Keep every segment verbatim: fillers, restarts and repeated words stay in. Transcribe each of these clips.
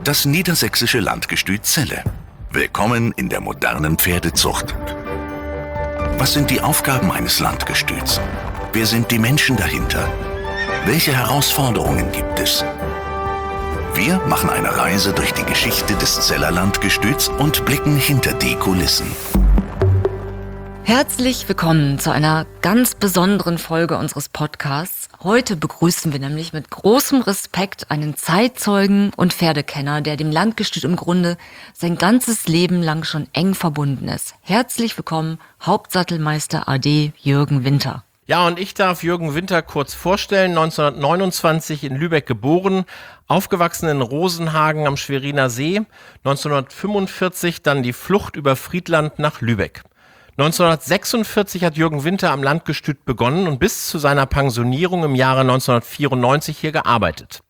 Das niedersächsische Landgestüt Celle. Willkommen in der modernen Pferdezucht. Was sind die Aufgaben eines Landgestüts? Wer sind die Menschen dahinter? Welche Herausforderungen gibt es? Wir machen eine Reise durch die Geschichte des Celler Landgestüts und blicken hinter die Kulissen. Herzlich willkommen zu einer ganz besonderen Folge unseres Podcasts. Heute begrüßen wir nämlich mit großem Respekt einen Zeitzeugen und Pferdekenner, der dem Landgestüt im Grunde sein ganzes Leben lang schon eng verbunden ist. Herzlich willkommen, Hauptsattelmeister A D Jürgen Winter. Ja, und ich darf Jürgen Winter kurz vorstellen, neunzehnhundertneunundzwanzig in Lübeck geboren, aufgewachsen in Rosenhagen am Schweriner See, neunzehnhundertfünfundvierzig dann die Flucht über Friedland nach Lübeck. neunzehnhundertsechsundvierzig hat Jürgen Winter am Landgestüt begonnen und bis zu seiner Pensionierung im Jahre neunzehnhundertvierundneunzig hier gearbeitet.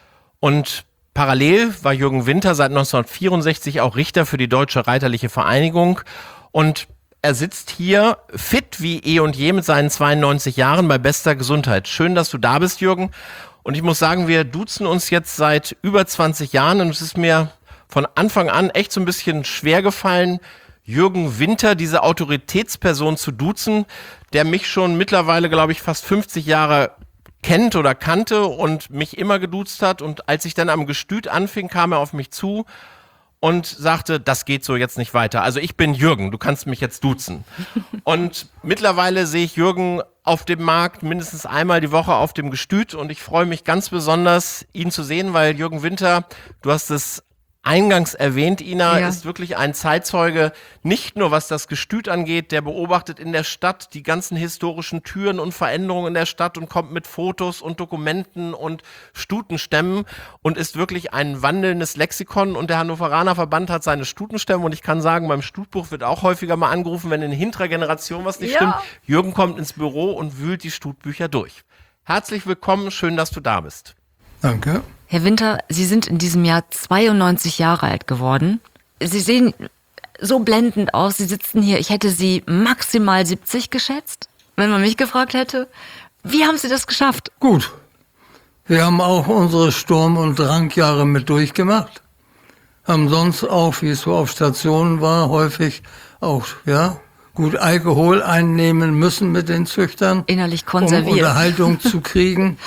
Und parallel war Jürgen Winter seit neunzehnhundertvierundsechzig auch Richter für die Deutsche Reiterliche Vereinigung und er sitzt hier fit wie eh und je mit seinen zweiundneunzig Jahren bei bester Gesundheit. Schön, dass du da bist, Jürgen. Und ich muss sagen, wir duzen uns jetzt seit über zwanzig Jahren und es ist mir von Anfang an echt so ein bisschen schwer gefallen, Jürgen Winter, diese Autoritätsperson zu duzen, der mich schon mittlerweile, glaube ich, fast fünfzig Jahre kennt oder kannte und mich immer geduzt hat. Und als ich dann am Gestüt anfing, kam er auf mich zu und sagte, das geht so jetzt nicht weiter. Also ich bin Jürgen, du kannst mich jetzt duzen. Und mittlerweile sehe ich Jürgen auf dem Markt mindestens einmal die Woche auf dem Gestüt und ich freue mich ganz besonders, ihn zu sehen, weil Jürgen Winter, du hast es eingangs erwähnt, Ina, ja. Ist wirklich ein Zeitzeuge, nicht nur was das Gestüt angeht, der beobachtet in der Stadt die ganzen historischen Türen und Veränderungen in der Stadt und kommt mit Fotos und Dokumenten und Stutenstämmen und ist wirklich ein wandelndes Lexikon und der Hannoveraner Verband hat seine Stutenstämme und ich kann sagen, beim Stutbuch wird auch häufiger mal angerufen, wenn in hinterer Generation was nicht ja. stimmt. Jürgen kommt ins Büro und wühlt die Stutbücher durch. Herzlich willkommen, schön, dass du da bist. Danke. Herr Winter, Sie sind in diesem Jahr zweiundneunzig Jahre alt geworden. Sie sehen so blendend aus. Sie sitzen hier, ich hätte Sie maximal siebzig geschätzt, wenn man mich gefragt hätte. Wie haben Sie das geschafft? Gut. Wir haben auch unsere Sturm- und Drankjahre mit durchgemacht. Haben sonst auch, wie es so auf Stationen war, häufig auch, ja, gut Alkohol einnehmen müssen mit den Züchtern. Innerlich konserviert. Um Unterhaltung zu kriegen.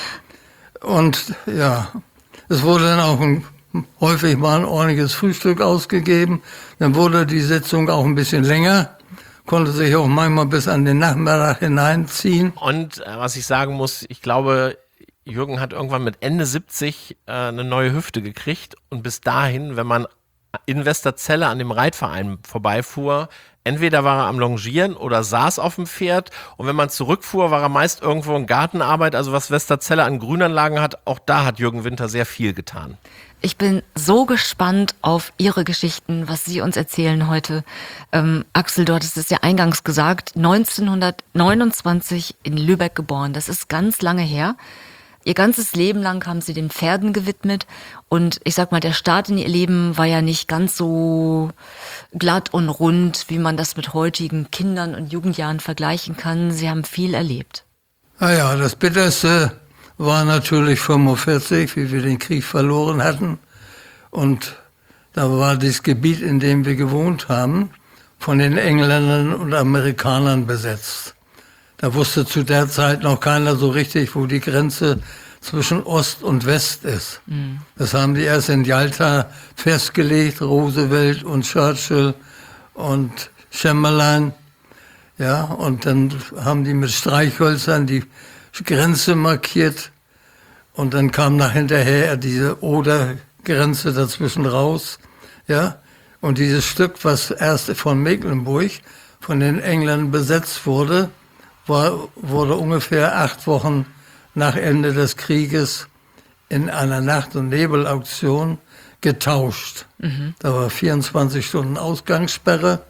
Und ja, es wurde dann auch ein, häufig mal ein ordentliches Frühstück ausgegeben. Dann wurde die Sitzung auch ein bisschen länger, konnte sich auch manchmal bis an den Nachmittag hineinziehen. Und äh, was ich sagen muss, ich glaube, Jürgen hat irgendwann mit Ende siebzig äh, eine neue Hüfte gekriegt. Und bis dahin, wenn man in Westercelle an dem Reitverein vorbeifuhr, entweder war er am Longieren oder saß auf dem Pferd und wenn man zurückfuhr, war er meist irgendwo in Gartenarbeit. Also was Westercelle an Grünanlagen hat, auch da hat Jürgen Winter sehr viel getan. Ich bin so gespannt auf Ihre Geschichten, was Sie uns erzählen heute. Ähm, Axel, du hattest es ja eingangs gesagt, neunzehnhundertneunundzwanzig in Lübeck geboren. Das ist ganz lange her. Ihr ganzes Leben lang haben Sie den Pferden gewidmet und ich sag mal, der Start in Ihr Leben war ja nicht ganz so glatt und rund, wie man das mit heutigen Kindern und Jugendjahren vergleichen kann. Sie haben viel erlebt. Naja, das Bitterste war natürlich fünfundvierzig, wie wir den Krieg verloren hatten. Und da war das Gebiet, in dem wir gewohnt haben, von den Engländern und Amerikanern besetzt. Da wusste zu der Zeit noch keiner so richtig, wo die Grenze zwischen Ost und West ist. Mhm. Das haben die erst in Jalta festgelegt, Roosevelt und Churchill und Chamberlain. Ja, und dann haben die mit Streichhölzern die Grenze markiert. Und dann kam nach hinterher diese Oder-Grenze dazwischen raus. Ja, und dieses Stück, was erst von Mecklenburg von den Engländern besetzt wurde, war, wurde ungefähr acht Wochen nach Ende des Krieges in einer Nacht- und Nebelauktion getauscht. Mhm. Da war vierundzwanzig Stunden Ausgangssperre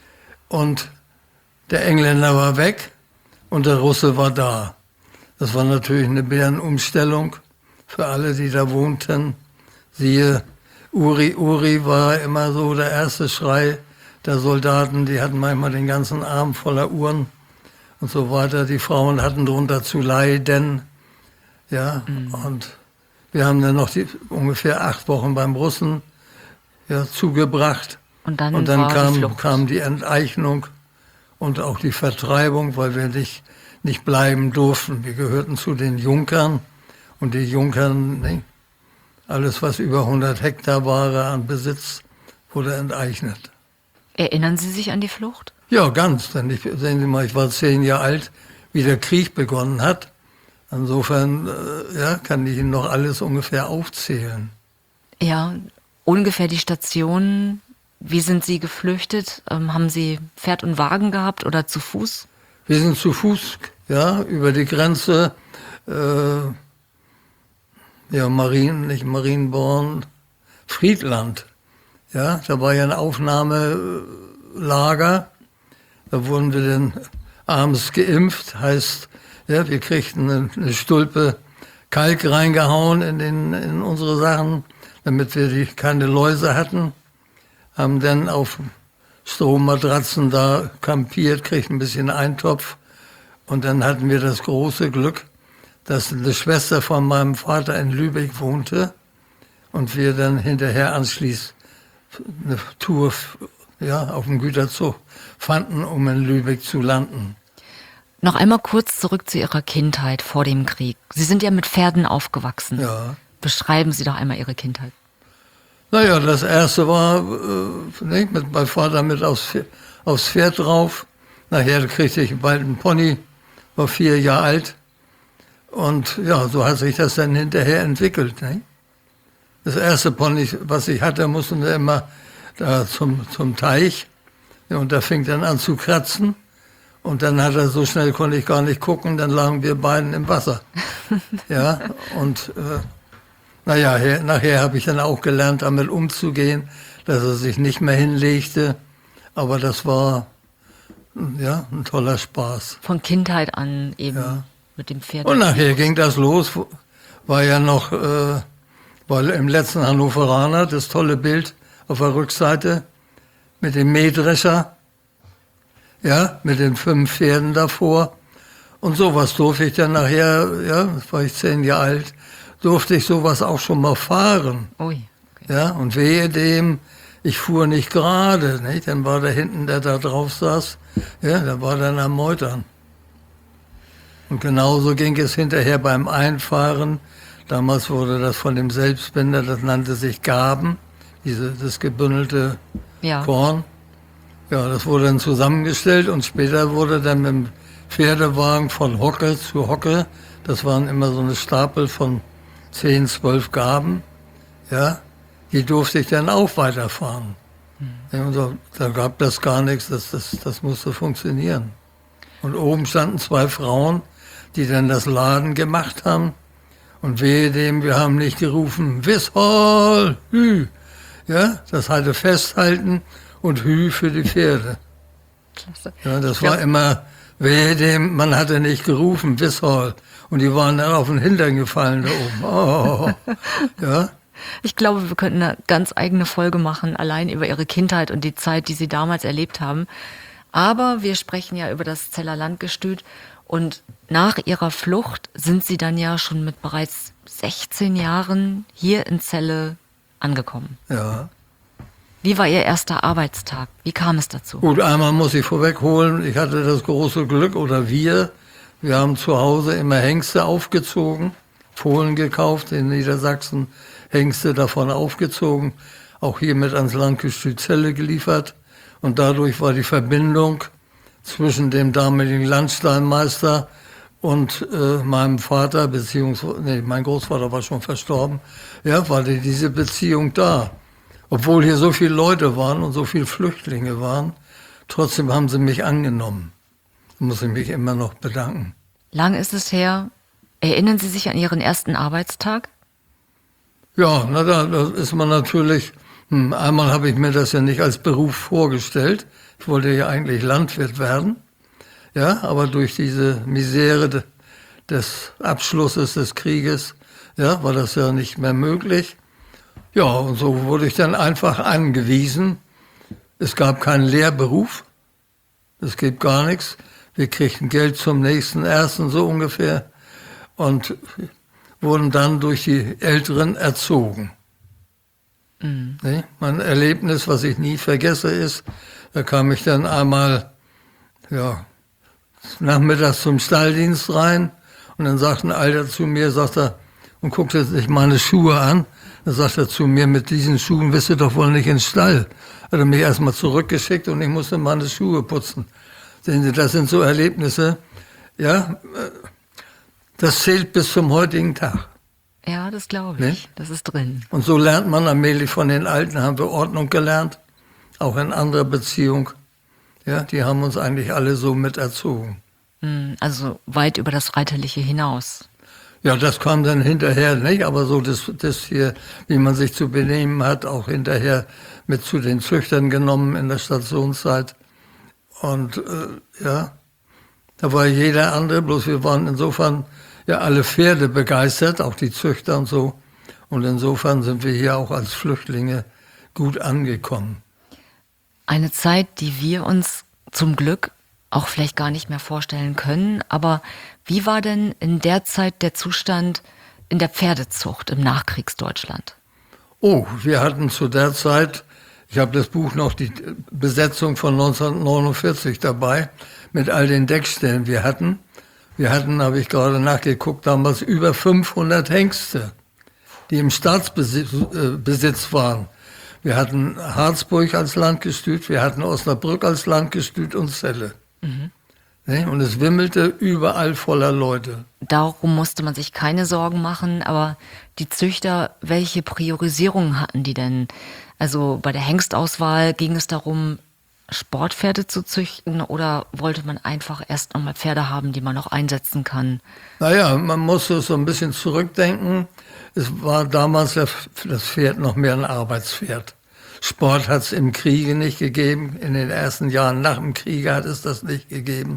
und der Engländer war weg und der Russe war da. Das war natürlich eine Bärenumstellung für alle, die da wohnten. Siehe, Uri, Uri war immer so der erste Schrei der Soldaten. Die hatten manchmal den ganzen Arm voller Uhren und so weiter. Die Frauen hatten darunter zu leiden. Ja, mhm. Und wir haben dann noch die, ungefähr acht Wochen beim Russen ja, zugebracht. Und dann, und dann war die kam, Flucht. kam die Enteignung und auch die Vertreibung, weil wir nicht, nicht bleiben durften. Wir gehörten zu den Junkern und die Junkern, ne, alles was über hundert Hektar war an Besitz, wurde enteignet. Erinnern Sie sich an die Flucht? Ja, ganz. Denn ich, sehen Sie mal, ich war zehn Jahre alt, wie der Krieg begonnen hat. Insofern äh, ja, kann ich Ihnen noch alles ungefähr aufzählen. Ja, ungefähr die Station. Wie sind Sie geflüchtet? Ähm, haben Sie Pferd und Wagen gehabt oder zu Fuß? Wir sind zu Fuß, ja, über die Grenze, äh, ja, Marien, nicht Marienborn, Friedland. Ja, da war ja ein Aufnahmelager. Da wurden wir dann abends geimpft. Heißt, ja, wir kriegten eine, eine Stulpe Kalk reingehauen in, den, in unsere Sachen, damit wir die, keine Läuse hatten. Haben dann auf Strohmatratzen da kampiert, kriegten ein bisschen Eintopf. Und dann hatten wir das große Glück, dass eine Schwester von meinem Vater in Lübeck wohnte und wir dann hinterher anschließend eine Tour ja, auf dem Güterzug fanden, um in Lübeck zu landen. Noch einmal kurz zurück zu Ihrer Kindheit vor dem Krieg. Sie sind ja mit Pferden aufgewachsen. Ja. Beschreiben Sie doch einmal Ihre Kindheit. Naja, das erste war, äh, ne, mit meinem Vater mit aufs, aufs Pferd drauf. Nachher kriegte ich bald einen Pony, war vier Jahre alt. Und ja, so hat sich das dann hinterher entwickelt. Ne? Das erste Pony, was ich hatte, mussten wir immer da zum, zum Teich. Ja, und da fing dann an zu kratzen. Und dann hat er, so schnell konnte ich gar nicht gucken, dann lagen wir beiden im Wasser. Ja, und äh, naja, her, nachher habe ich dann auch gelernt, damit umzugehen, dass er sich nicht mehr hinlegte. Aber das war ja ein toller Spaß. Von Kindheit an eben Ja. mit dem Pferd. Und nachher ging das los, war ja noch, äh, weil im letzten Hannoveraner das tolle Bild auf der Rückseite mit dem Mähdrescher, ja, mit den fünf Pferden davor. Und sowas durfte ich dann nachher, ja, da war ich zehn Jahre alt, durfte ich sowas auch schon mal fahren. Ui. Okay. Ja, und wehe dem, ich fuhr nicht gerade, nicht? Dann war da hinten, der da drauf saß, ja, der war dann am Meutern. Und genauso ging es hinterher beim Einfahren. Damals wurde das von dem Selbstbinder, das nannte sich Gaben, diese, das gebündelte Ja. Korn. Ja, das wurde dann zusammengestellt und später wurde dann mit dem Pferdewagen von Hocke zu Hocke, das waren immer so eine Stapel von zehn, zwölf Gaben, ja, die durfte ich dann auch weiterfahren. Mhm. Ja, und da, da gab das gar nichts, das, das, das musste funktionieren. Und oben standen zwei Frauen, die dann das Laden gemacht haben. Und wehe dem, wir haben nicht gerufen, Wishol, Hü. Ja, das hatte Festhalten und Hü für die Pferde. Klasse. Ja, das Ja. war immer, wehe dem, man hatte nicht gerufen, Wishol. Und die waren dann auf den Hintern gefallen da oben. Oh, ja. Ich glaube, wir könnten eine ganz eigene Folge machen, allein über Ihre Kindheit und die Zeit, die Sie damals erlebt haben. Aber wir sprechen ja über das Zeller Landgestüt. Und nach Ihrer Flucht sind Sie dann ja schon mit bereits sechzehn Jahren hier in Celle angekommen. Ja. Wie war Ihr erster Arbeitstag? Wie kam es dazu? Gut, einmal muss ich vorwegholen, ich hatte das große Glück, oder wir, wir haben zu Hause immer Hengste aufgezogen, Fohlen gekauft, in Niedersachsen Hengste davon aufgezogen, auch hier mit ans Landgestüt Celle geliefert. Und dadurch war die Verbindung zwischen dem damaligen Landstallmeister und äh, meinem Vater, beziehungsweise, nee, mein Großvater war schon verstorben, ja, war die, diese Beziehung da. Obwohl hier so viele Leute waren und so viele Flüchtlinge waren, trotzdem haben sie mich angenommen. Da muss ich mich immer noch bedanken. Lang ist es her. Erinnern Sie sich an Ihren ersten Arbeitstag? Ja, na, da, da ist man natürlich, hm, einmal habe ich mir das ja nicht als Beruf vorgestellt. Ich wollte ja eigentlich Landwirt werden. Ja, aber durch diese Misere de, des Abschlusses des Krieges, ja, war das ja nicht mehr möglich. Ja, und so wurde ich dann einfach angewiesen. Es gab keinen Lehrberuf. Es gibt gar nichts. Wir kriegten Geld zum nächsten Ersten, so ungefähr. Und wurden dann durch die Älteren erzogen. Mhm. Ne? Mein Erlebnis, was ich nie vergesse, ist, da kam ich dann einmal, ja, nachmittags zum Stalldienst rein und dann sagt ein Alter zu mir, sagt er, und guckte sich meine Schuhe an, dann sagt er zu mir, mit diesen Schuhen wirst du doch wohl nicht ins Stall. Hat er mich erstmal zurückgeschickt und ich musste meine Schuhe putzen. Sehen Sie, das sind so Erlebnisse, ja, das zählt bis zum heutigen Tag. Ja, das glaube ich. Ne? Das ist drin. Und so lernt man allmählich von den Alten, haben wir Ordnung gelernt, auch in anderer Beziehung. Ja, die haben uns eigentlich alle so mit erzogen. Hm, Also weit über das Reiterliche hinaus. Ja, das kam dann hinterher, nicht? Aber so das, das hier, wie man sich zu benehmen hat, auch hinterher mit zu den Züchtern genommen in der Stationszeit. Und äh, ja, da war jeder andere, bloß wir waren insofern ja alle Pferde begeistert, auch die Züchter und so. Und insofern sind wir hier auch als Flüchtlinge gut angekommen. Eine Zeit, die wir uns zum Glück auch vielleicht gar nicht mehr vorstellen können. Aber wie war denn in der Zeit der Zustand in der Pferdezucht im Nachkriegsdeutschland? Oh, wir hatten zu der Zeit, ich habe das Buch noch, die Besetzung von neunzehnhundertneunundvierzig dabei, mit all den Deckstellen wir hatten. Wir hatten, habe ich gerade nachgeguckt, damals über fünfhundert Hengste, die im Staatsbesitz äh, Besitz waren. Wir hatten Harzburg als Landgestüt, wir hatten Osnabrück als Landgestüt und Celle. Mhm. Ne? Und es wimmelte überall voller Leute. Darum musste man sich keine Sorgen machen, aber die Züchter, welche Priorisierungen hatten die denn? Also bei der Hengstauswahl ging es darum, Sportpferde zu züchten oder wollte man einfach erst nochmal Pferde haben, die man noch einsetzen kann? Naja, man musste so ein bisschen zurückdenken. Es war damals das Pferd noch mehr ein Arbeitspferd. Sport hat es im Kriege nicht gegeben. In den ersten Jahren nach dem Kriege hat es das nicht gegeben.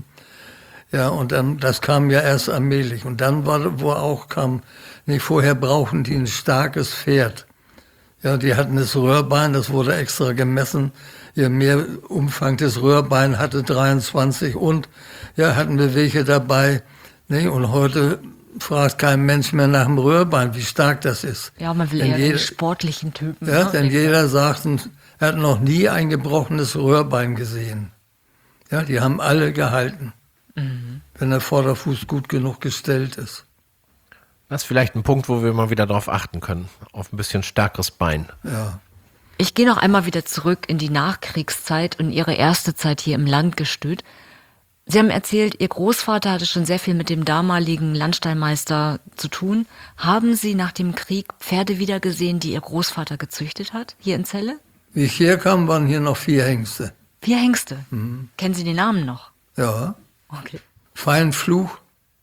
Ja, und dann, das kam ja erst allmählich. Und dann war, wo auch kam, nicht vorher brauchten die ein starkes Pferd. Ja, die hatten das Röhrbein, das wurde extra gemessen. Ja, mehr Umfang des Röhrbein hatte dreiundzwanzig und ja, hatten wir welche dabei. Ne? Und heute fragt kein Mensch mehr nach dem Röhrbein, wie stark das ist. Ja, man will denn eher jeder, den sportlichen Typen. Ja, ne? denn jeder sagt, er hat noch nie ein gebrochenes Röhrbein gesehen. Ja, die haben alle gehalten, mhm. wenn der Vorderfuß gut genug gestellt ist. Das ist vielleicht ein Punkt, wo wir mal wieder darauf achten können, auf ein bisschen stärkeres Bein. Ja. Ich gehe noch einmal wieder zurück in die Nachkriegszeit und Ihre erste Zeit hier im Landgestüt. Sie haben erzählt, Ihr Großvater hatte schon sehr viel mit dem damaligen Landstallmeister zu tun. Haben Sie nach dem Krieg Pferde wiedergesehen, die Ihr Großvater gezüchtet hat, hier in Celle? Wie ich herkam, waren hier noch vier Hengste. Vier Hengste? Mhm. Kennen Sie die Namen noch? Ja. Okay. Feinfluch,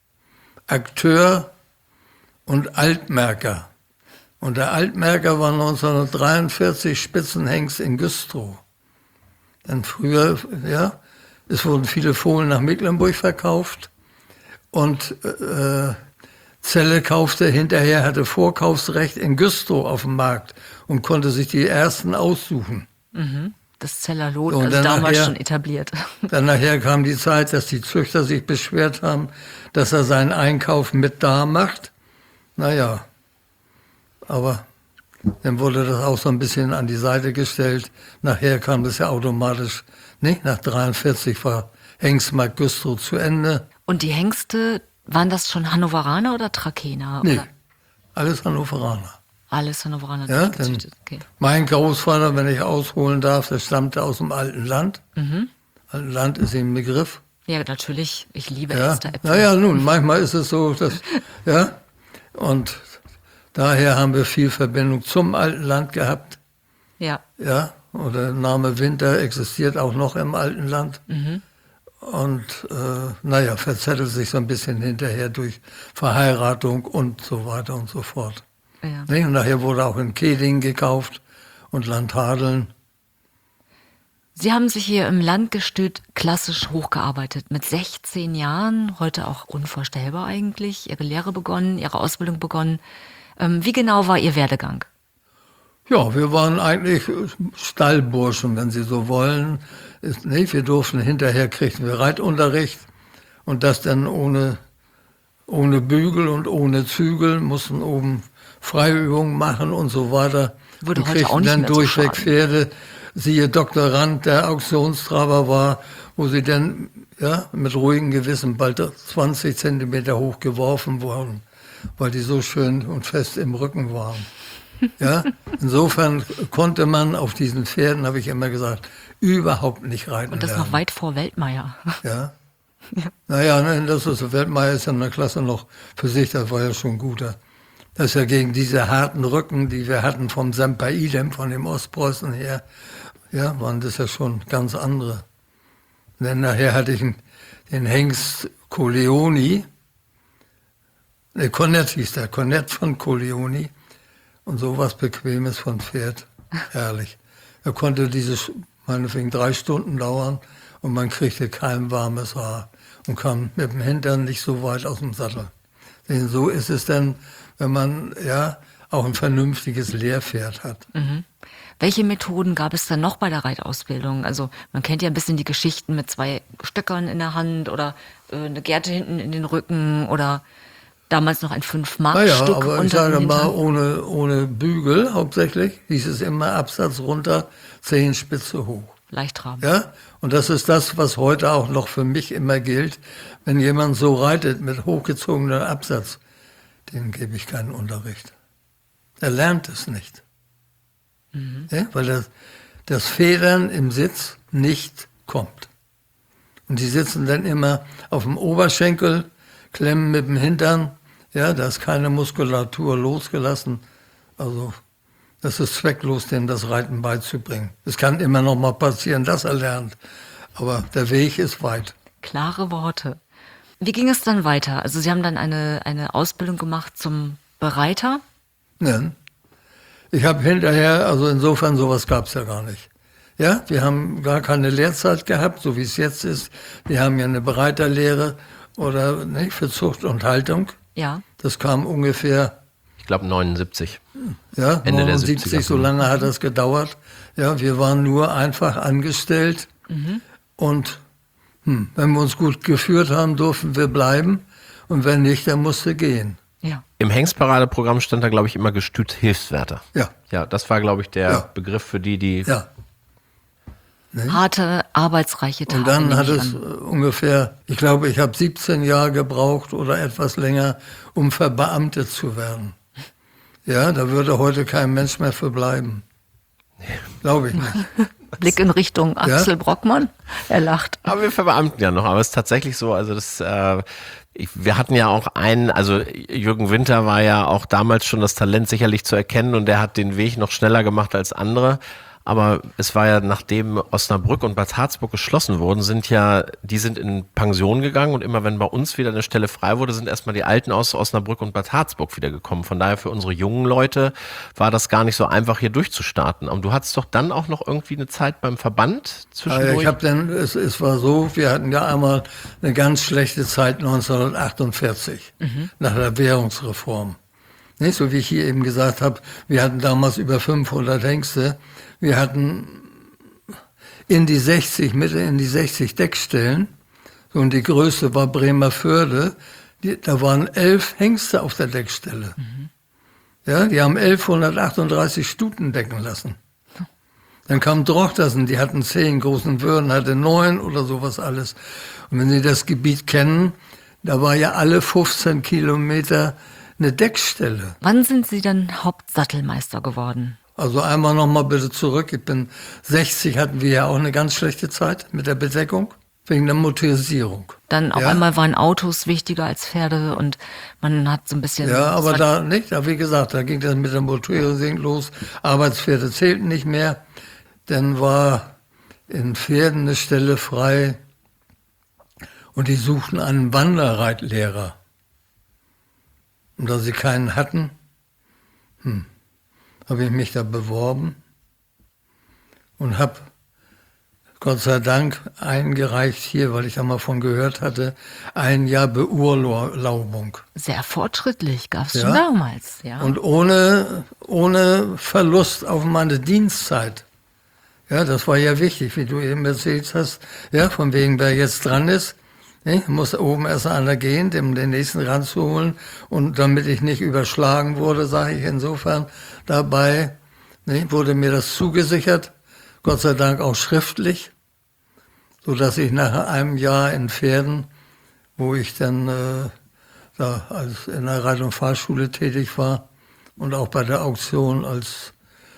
Akteur und Altmerker. Und der Altmerker war neunzehnhundertdreiundvierzig Spitzenhengst in Güstrow. Dann früher, ja, es wurden viele Fohlen nach Mecklenburg verkauft und äh, Celle kaufte hinterher, hatte Vorkaufsrecht in Güstrow auf dem Markt und konnte sich die ersten aussuchen. Mhm. Das Zeller Lot, So, und also dann damals nachher- schon etabliert. Dann nachher kam die Zeit, dass die Züchter sich beschwert haben, dass er seinen Einkauf mit da macht. Naja, aber dann wurde das auch so ein bisschen an die Seite gestellt. Nachher kam das ja automatisch, nicht? Nach dreiundvierzig war Hengstmarkt Güstrow zu Ende. Und die Hengste, waren das schon Hannoveraner oder Trakener? Nee, Oder alles Hannoveraner. alles Hannoveraner Ja, gezüchtet? denn Okay. mein Großvater, wenn ich ausholen darf, der stammte aus dem alten Land. Mhm. Alten Land ist ihm ein Begriff. Ja, natürlich. Ich liebe Ja, Äpfel. naja, nun, manchmal ist es so, dass, ja, und daher haben wir viel Verbindung zum alten Land gehabt, Ja. ja, und der Name Winter existiert auch noch im alten Land. Mhm. Und, äh, naja, verzettelt sich so ein bisschen hinterher durch Verheiratung und so weiter und so fort. Ja. Ne? Und nachher wurde auch in Keding gekauft und Landhadeln. Sie haben sich hier im Landgestüt klassisch hochgearbeitet. Mit sechzehn Jahren, heute auch unvorstellbar eigentlich, Ihre Lehre begonnen, Ihre Ausbildung begonnen. Ähm, wie genau war Ihr Werdegang? Ja, wir waren eigentlich Stallburschen, wenn Sie so wollen. Ist, nee, wir durften hinterher, kriegten wir Reitunterricht und das dann ohne, ohne Bügel und ohne Zügel, mussten oben Freiübungen machen und so weiter. Würde und heute auch kriegten nicht dann mehr so durchweg schaden. Pferde, siehe Doktor Rand, der Auktionstraber war, wo sie dann ja, mit ruhigem Gewissen bald zwanzig Zentimeter hoch geworfen wurden, weil die so schön und fest im Rücken waren. Ja, insofern konnte man auf diesen Pferden, habe ich immer gesagt, überhaupt nicht reiten Und das lernen. noch weit vor Weltmeier. Ja. Ja. Naja, ne, das ist, Weltmeier ist ja in der Klasse noch für sich, das war ja schon guter. Das ist ja gegen diese harten Rücken, die wir hatten vom Semper Idem, von dem Ostpreußen her, ja, waren das ja schon ganz andere. Und dann nachher hatte ich einen, den Hengst Coleoni, ne, Cornett hieß der, Cornett von Coleoni, und sowas Bequemes von Pferd, herrlich. Er konnte diese, meinetwegen drei Stunden dauern und man kriegte kein warmes Haar und kam mit dem Hintern nicht so weit aus dem Sattel. Denn so ist es dann, wenn man ja auch ein vernünftiges Lehrpferd hat. Mhm. Welche Methoden gab es dann noch bei der Reitausbildung? Also man kennt ja ein bisschen die Geschichten mit zwei Stöckern in der Hand oder äh, eine Gerte hinten in den Rücken oder damals noch ein fünf-Mark-Stück Naja, aber ich unter sage den mal, Hintern. ohne, ohne Bügel hauptsächlich, hieß es immer Absatz runter, Zehenspitze hoch. Leichttraben. Ja, und das ist das, was heute auch noch für mich immer gilt. Wenn jemand so reitet mit hochgezogenem Absatz, dem gebe ich keinen Unterricht. Er lernt es nicht. Mhm. Ja, weil das, das Federn im Sitz nicht kommt. Und die sitzen dann immer auf dem Oberschenkel, klemmen mit dem Hintern. Ja, da ist keine Muskulatur losgelassen. Also das ist zwecklos, dem das Reiten beizubringen. Es kann immer noch mal passieren, dass er lernt. Aber der Weg ist weit. Klare Worte. Wie ging es dann weiter? Also Sie haben dann eine, eine Ausbildung gemacht zum Bereiter. Nein. Ich habe hinterher, also insofern sowas gab es ja gar nicht. Ja, wir haben gar keine Lehrzeit gehabt, so wie es jetzt ist. Wir haben ja eine Bereiterlehre oder nicht, für Zucht und Haltung. Ja. Das kam ungefähr, Ich glaube neunundsiebzig. ja, Ende der neunundsiebzig, siebziger. so lange hat das gedauert. Ja, wir waren nur einfach angestellt und hm, wenn wir uns gut geführt haben, durften wir bleiben und wenn nicht, dann musste gehen. Ja. Im Hengstparadeprogramm stand da, glaube ich, immer Gestüt Hilfswärter. Ja, Ja, das war, glaube ich, der Ja. Begriff für die, die... ja. Harte, arbeitsreiche Tage. Und dann nehme hat ich es an. ungefähr, ich glaube, ich habe siebzehn Jahre gebraucht oder etwas länger, um verbeamtet zu werden. Ja, da würde heute kein Mensch mehr für bleiben. Glaube ich nicht. Blick in Richtung Axel Brockmann. Er lacht. Aber wir verbeamten ja noch, aber es ist tatsächlich so, also das, äh, ich, wir hatten ja auch einen, also Jürgen Winter war ja auch damals schon das Talent sicherlich zu erkennen und der hat den Weg noch schneller gemacht als andere. Aber es war ja, nachdem Osnabrück und Bad Harzburg geschlossen wurden, sind ja, die sind in Pension gegangen und immer wenn bei uns wieder eine Stelle frei wurde, sind erstmal die Alten aus Osnabrück und Bad Harzburg wieder gekommen. Von daher für unsere jungen Leute war das gar nicht so einfach, hier durchzustarten. Aber du hattest doch dann auch noch irgendwie eine Zeit beim Verband Ja, zwischendurch? ich habe dann, es, es war so, wir hatten ja einmal eine ganz schlechte Zeit neunzehnhundertachtundvierzig, nach der Währungsreform. Nicht, so wie ich hier eben gesagt habe, wir hatten damals über fünfhundert Hengste. Wir hatten in die sechzig, Mitte in die sechzig Deckstellen. Und die größte war Bremerförde. Die, da waren elf Hengste auf der Deckstelle. Mhm. Ja, die haben elfhundertachtunddreißig Stuten decken lassen. Dann kam Drochtersen, die hatten zehn, Großen Würden hatte neun oder sowas alles. Und wenn Sie das Gebiet kennen, da war ja alle fünfzehn Kilometer eine Deckstelle. Wann sind Sie dann Hauptsattelmeister geworden? Also einmal nochmal bitte zurück. Ich bin sechzig, hatten wir ja auch eine ganz schlechte Zeit mit der Bedeckung, wegen der Motorisierung. Dann auf Ja. einmal waren Autos wichtiger als Pferde und man hat so ein bisschen... Ja, aber es war- da nicht, da wie gesagt, da ging das mit der Motorisierung los. Arbeitspferde zählten nicht mehr. Dann war in Pferden eine Stelle frei und die suchten einen Wanderreitlehrer. Und da sie keinen hatten, hm, habe ich mich da beworben und habe Gott sei Dank eingereicht hier, weil ich da mal von gehört hatte, ein Jahr Beurlaubung. Sehr fortschrittlich, gab es Ja. schon damals. Ja. Und ohne, ohne Verlust auf meine Dienstzeit. Ja, das war ja wichtig, wie du eben erzählt hast. Ja, von wegen, wer jetzt dran ist, ne, muss oben erst einer gehen, um den nächsten ranzuholen. Und damit ich nicht überschlagen wurde, sage ich insofern dabei, ne, wurde mir das zugesichert, Gott sei Dank auch schriftlich, sodass ich nach einem Jahr in Pferden, wo ich dann äh, da als in der Reit- und Fahrschule tätig war und auch bei der Auktion als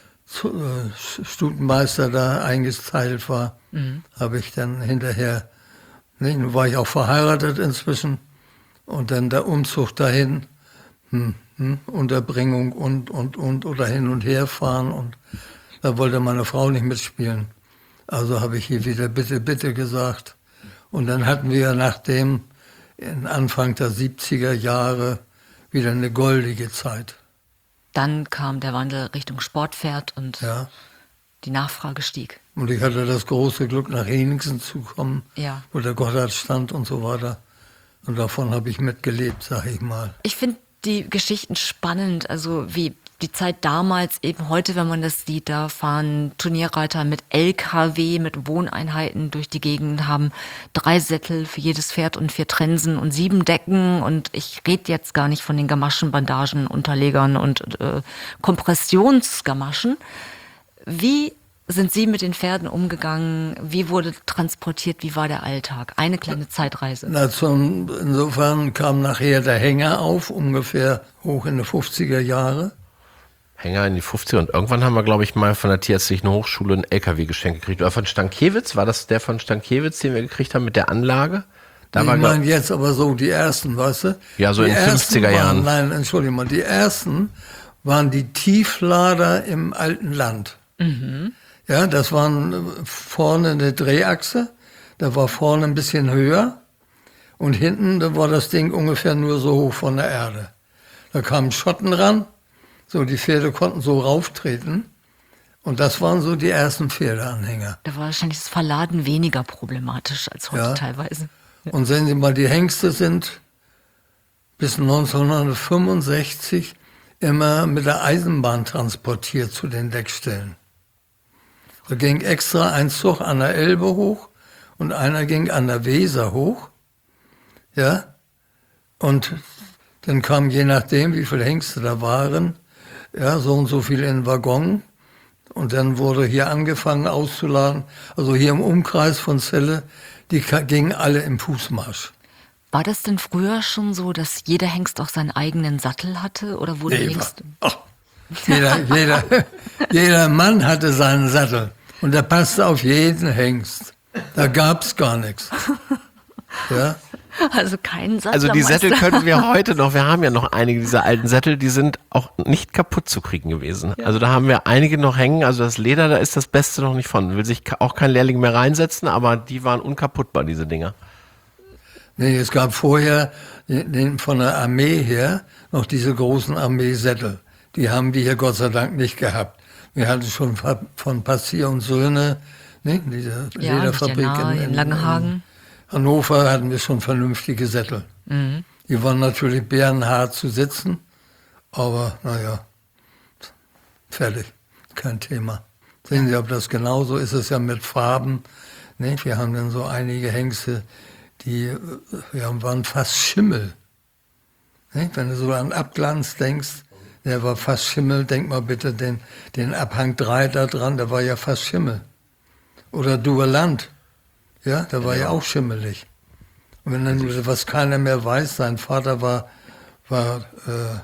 äh, Stutenmeister da eingeteilt war, mhm. habe ich dann hinterher, ne, nun war ich auch verheiratet inzwischen, und dann der Umzug dahin, hm, hm, Unterbringung und, und, und, oder hin und her fahren, und da wollte meine Frau nicht mitspielen. Also habe ich hier wieder bitte, bitte gesagt. Und dann hatten wir nachdem in Anfang der siebziger Jahre wieder eine goldige Zeit. Dann kam der Wandel Richtung Sportpferd und ja. die Nachfrage stieg. Und ich hatte das große Glück, nach Henningsen zu kommen, ja. wo der Gotthard stand und so weiter. Und davon habe ich mitgelebt, sag ich mal. Ich finde die Geschichten spannend, also wie die Zeit damals, eben heute, wenn man das sieht, da fahren Turnierreiter mit L K W, mit Wohneinheiten durch die Gegend, haben drei Sättel für jedes Pferd und vier Trensen und sieben Decken, und ich rede jetzt gar nicht von den Gamaschen, Bandagen, Unterlegern und äh, Kompressionsgamaschen. Wie sind Sie mit den Pferden umgegangen? Wie wurde transportiert? Wie war der Alltag? Eine kleine Zeitreise. Na, zum, insofern kam nachher der Hänger auf, ungefähr hoch in die fünfziger Jahre. Hänger in die fünfziger, und irgendwann haben wir, glaube ich, mal von der Tierärztlichen Hochschule einen L K W geschenkt gekriegt. Oder von Stankiewicz, war das der von Stankiewicz, den wir gekriegt haben mit der Anlage? Da ich war meine jetzt aber so die ersten, weißt du? Ja, so die in den fünfziger Jahren. Nein, Entschuldigung mal, die ersten waren die Tieflader im alten Land. Mhm. Ja, das waren vorne eine Drehachse, da war vorne ein bisschen höher, und hinten, da war das Ding ungefähr nur so hoch von der Erde. Da kamen Schotten ran, so die Pferde konnten so rauftreten, und das waren so die ersten Pferdeanhänger. Da war wahrscheinlich das Verladen weniger problematisch als heute ja. teilweise. Ja. Und sehen Sie mal, die Hengste sind bis neunzehnhundertfünfundsechzig immer mit der Eisenbahn transportiert zu den Deckstellen. Da ging extra ein Zug an der Elbe hoch und einer ging an der Weser hoch. Ja, und dann kam, je nachdem, wie viele Hengste da waren, ja, so und so viel in den Waggon. Und dann wurde hier angefangen auszuladen. Also hier im Umkreis von Celle, die gingen alle im Fußmarsch. War das denn früher schon so, dass jeder Hengst auch seinen eigenen Sattel hatte? Oder wurde nee, Hengst... Ach, jeder, jeder, jeder Mann hatte seinen Sattel. Und der passte auf jeden Hengst. Da gab's gar nichts. Ja? Also kein Sattel. Also die Sättel können wir heute noch, wir haben ja noch einige dieser alten Sättel, die sind auch nicht kaputt zu kriegen gewesen. Ja. Also da haben wir einige noch hängen, also das Leder, da ist das Beste noch nicht von. Will sich auch kein Lehrling mehr reinsetzen, aber die waren unkaputtbar, diese Dinger. Nee, es gab vorher den, von der Armee her noch diese großen Armeesättel. Die haben wir hier Gott sei Dank nicht gehabt. Wir hatten schon von Passier und Söhne, ne, diese ja, Lederfabrik in, in Langenhagen. In Hannover hatten wir schon vernünftige Sättel. Mhm. Die waren natürlich bärenhart zu sitzen, aber naja, fertig, kein Thema. Sehen Sie, ob das genauso ist, es ja mit Farben. Ne? Wir haben dann so einige Hengste, die ja, waren fast Schimmel. Ne? Wenn du so an Abglanz denkst, der war fast Schimmel, denk mal bitte den, den Abhang drei da dran, der war ja fast Schimmel. Oder Dueland. Ja, der war ja auch schimmelig. Und wenn dann, was keiner mehr weiß, sein Vater war, war äh,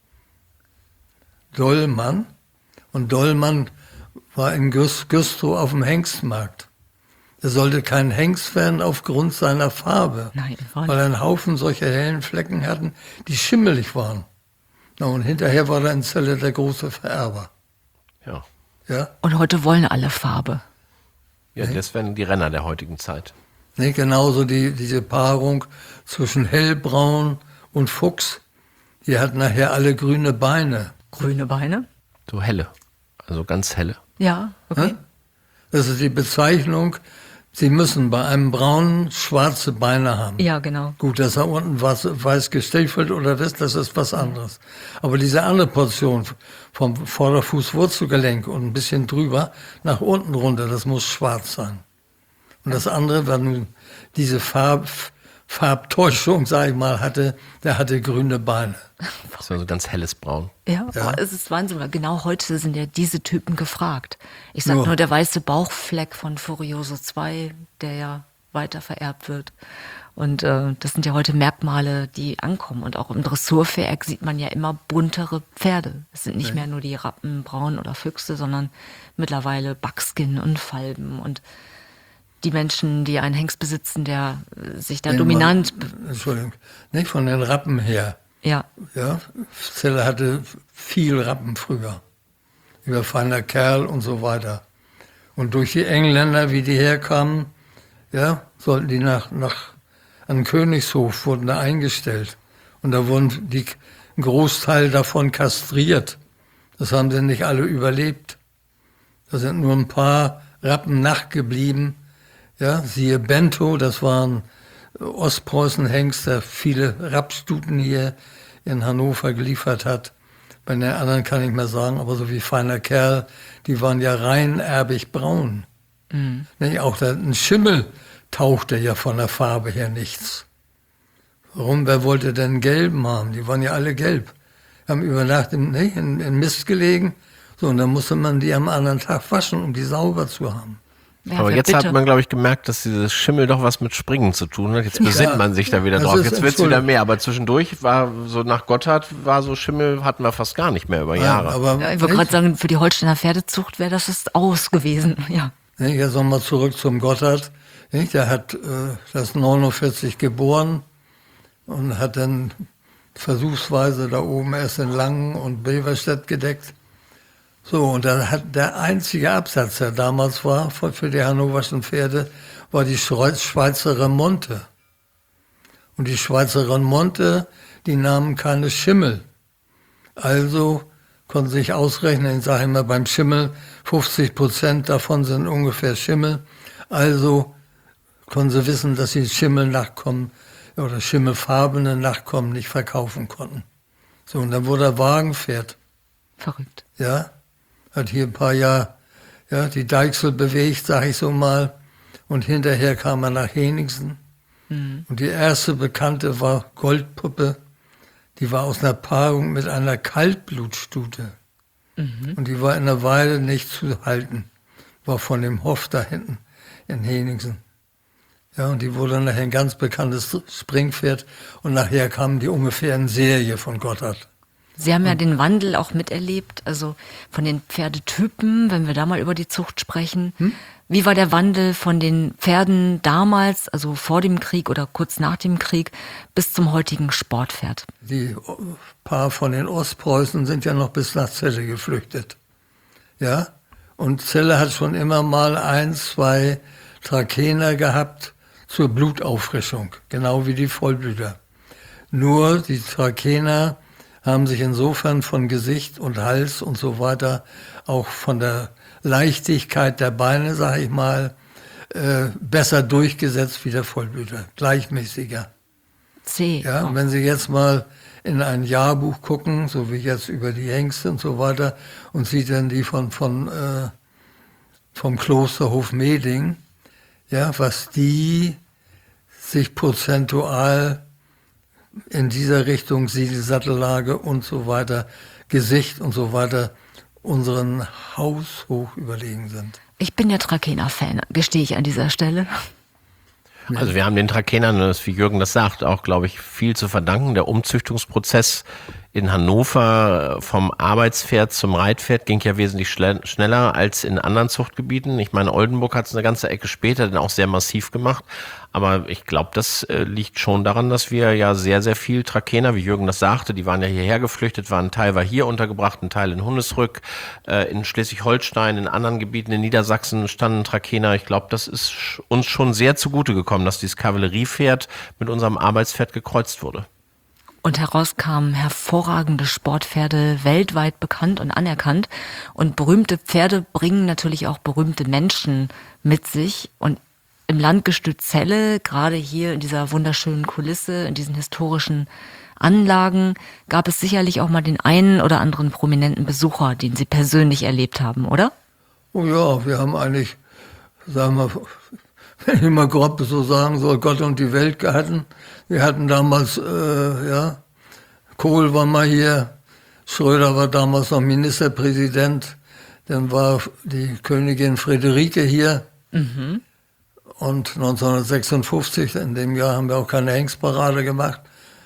Dollmann. Und Dollmann war in Güstrow auf dem Hengstmarkt. Er sollte kein Hengst werden aufgrund seiner Farbe. Nein, weil er einen Haufen solcher hellen Flecken hatten, die schimmelig waren. Na, und hinterher war er in Celle der große Vererber. Ja. Ja? Und heute wollen alle Farbe. Ja, das wären die Renner der heutigen Zeit. Nee, genauso die, diese Paarung zwischen hellbraun und Fuchs, die hat nachher alle grüne Beine. Grüne Beine? So helle, also ganz helle. Ja, okay. Das ist die Bezeichnung, sie müssen bei einem Braunen schwarze Beine haben. Ja, genau. Gut, dass da unten was, weiß gestiefelt oder das, das ist was anderes. Aber diese andere Portion vom Vorderfußwurzelgelenk und ein bisschen drüber nach unten runter, das muss schwarz sein. Und das andere, wenn diese Farb, Farbtäuschung, sag ich mal, hatte, der hatte grüne Beine. Das war so ganz helles Braun. Ja, Ja. Oh, es ist Wahnsinn, weil genau heute sind ja diese Typen gefragt. Ich sag Ja. nur der weiße Bauchfleck von Furioso zwei, der ja weiter vererbt wird. Und äh, das sind ja heute Merkmale, die ankommen. Und auch im Dressurviereck sieht man ja immer buntere Pferde. Es sind nicht mehr nur die Rappen, Braun oder Füchse, sondern mittlerweile Buckskin und Falben. Und die Menschen, die einen Hengst besitzen, der äh, sich da Nee, dominant... man- Entschuldigung, nicht von den Rappen her. Ja, Ja, Celle hatte viel Rappen früher. Über feiner Kerl und so weiter. Und durch die Engländer, wie die herkamen, ja, sollten die nach, nach an den Königshof, wurden da eingestellt. Und da wurden die, ein Großteil davon kastriert. Das haben sie nicht alle überlebt. Da sind nur ein paar Rappen nachgeblieben. Ja, siehe Bento, das waren Ostpreußen-Hengst, der viele Rappstuten hier in Hannover geliefert hat. Bei den anderen kann ich mehr sagen, aber so wie feiner Kerl, die waren ja rein erbig braun. Mhm. Nicht? Auch der, ein Schimmel tauchte ja von der Farbe her nichts. Warum? Wer wollte denn einen gelben haben? Die waren ja alle gelb. Haben über Nacht in, nicht, in, in Mist gelegen. So, und dann musste man die am anderen Tag waschen, um die sauber zu haben. ja Aber wer jetzt bitte? hat man, glaube ich, gemerkt, dass dieses Schimmel doch was mit Springen zu tun hat. Jetzt besinnt Ja, man sich da wieder das drauf. ist- Jetzt wird es wieder mehr. Aber zwischendurch war so nach Gotthard war so Schimmel, hatten wir fast gar nicht mehr über Jahre. Aber, Ja, ich wollte gerade sagen, für die Holsteiner Pferdezucht wäre das ist aus gewesen. Ja. nicht, jetzt nochmal zurück zum Gotthard. Nicht, der hat äh, das neunundvierzig geboren und hat dann versuchsweise da oben erst in Langen und Beverstedt gedeckt. So, und dann hat der einzige Absatz, der damals war für, für die hannoverschen Pferde, war die Schreu- Schweizer Remonte. Und die Schweizer Remonte, die nahmen keine Schimmel. Also konnten sich ausrechnen, ich sage immer beim Schimmel, fünfzig Prozent davon sind ungefähr Schimmel. Also konnten sie wissen, dass sie Schimmelnachkommen oder schimmelfarbene Nachkommen nicht verkaufen konnten. So, und dann wurde er Wagenpferd. Verrückt. Ja, hat hier ein paar Jahre ja, die Deichsel bewegt, sag ich so mal. Und hinterher kam er nach Henningsen. Mhm. Und die erste Bekannte war Goldpuppe. Die war aus einer Paarung mit einer Kaltblutstute. Mhm. Und die war in der Weide nicht zu halten. War von dem Hof da hinten in Henningsen. Ja, und die wurde nachher ein ganz bekanntes Springpferd. Und nachher kamen die ungefähr in Serie von Gotthard. Sie haben ja den Wandel auch miterlebt, also von den Pferdetypen, wenn wir da mal über die Zucht sprechen. Hm? Wie war der Wandel von den Pferden damals, also vor dem Krieg oder kurz nach dem Krieg, bis zum heutigen Sportpferd? Die paar von den Ostpreußen sind ja noch bis nach Celle geflüchtet. Ja, und Celle hat schon immer mal ein, zwei Trakener gehabt zur Blutauffrischung, genau wie die Vollblüter. Nur die Trakener haben sich insofern von Gesicht und Hals und so weiter, auch von der Leichtigkeit der Beine, sag ich mal, äh, besser durchgesetzt wie der Vollblüter, gleichmäßiger. C. Ja, und wenn Sie jetzt mal in ein Jahrbuch gucken, so wie jetzt über die Hengste und so weiter, und sieht dann die von, von äh, vom Klosterhof Meding, ja, was die sich prozentual in dieser Richtung, Siedelsatellage und so weiter, Gesicht und so weiter, unseren Haus hoch überlegen sind. Ich bin ja Trakehner-Fan, gestehe ich an dieser Stelle. Also wir haben den Trakenern, das, wie Jürgen das sagt, auch, glaube ich, viel zu verdanken. Der Umzüchtungsprozess in Hannover vom Arbeitspferd zum Reitpferd ging ja wesentlich schneller als in anderen Zuchtgebieten. Ich meine, Oldenburg hat es eine ganze Ecke später dann auch sehr massiv gemacht. Aber ich glaube, das äh, liegt schon daran, dass wir ja sehr, sehr viel Trakener, wie Jürgen das sagte, die waren ja hierher geflüchtet, waren ein Teil war hier untergebracht, ein Teil in Hundesrück, äh, in Schleswig-Holstein, in anderen Gebieten in Niedersachsen standen Trakener. Ich glaube, das ist uns schon sehr zugute gekommen, dass dieses Kavalleriepferd mit unserem Arbeitspferd gekreuzt wurde. Und heraus kamen hervorragende Sportpferde, weltweit bekannt und anerkannt. Und berühmte Pferde bringen natürlich auch berühmte Menschen mit sich. Und im Landgestüt Celle, gerade hier in dieser wunderschönen Kulisse, in diesen historischen Anlagen, gab es sicherlich auch mal den einen oder anderen prominenten Besucher, den Sie persönlich erlebt haben, oder? Oh ja, wir haben eigentlich, sagen wir, wenn ich mal grob so sagen soll, Gott und die Welt hatten. Wir hatten damals, äh, ja, Kohl war mal hier, Schröder war damals noch Ministerpräsident, dann war die Königin Friederike hier. Mhm. Und neunzehnhundertsechsundfünfzig, in dem Jahr, haben wir auch keine Hengstparade gemacht.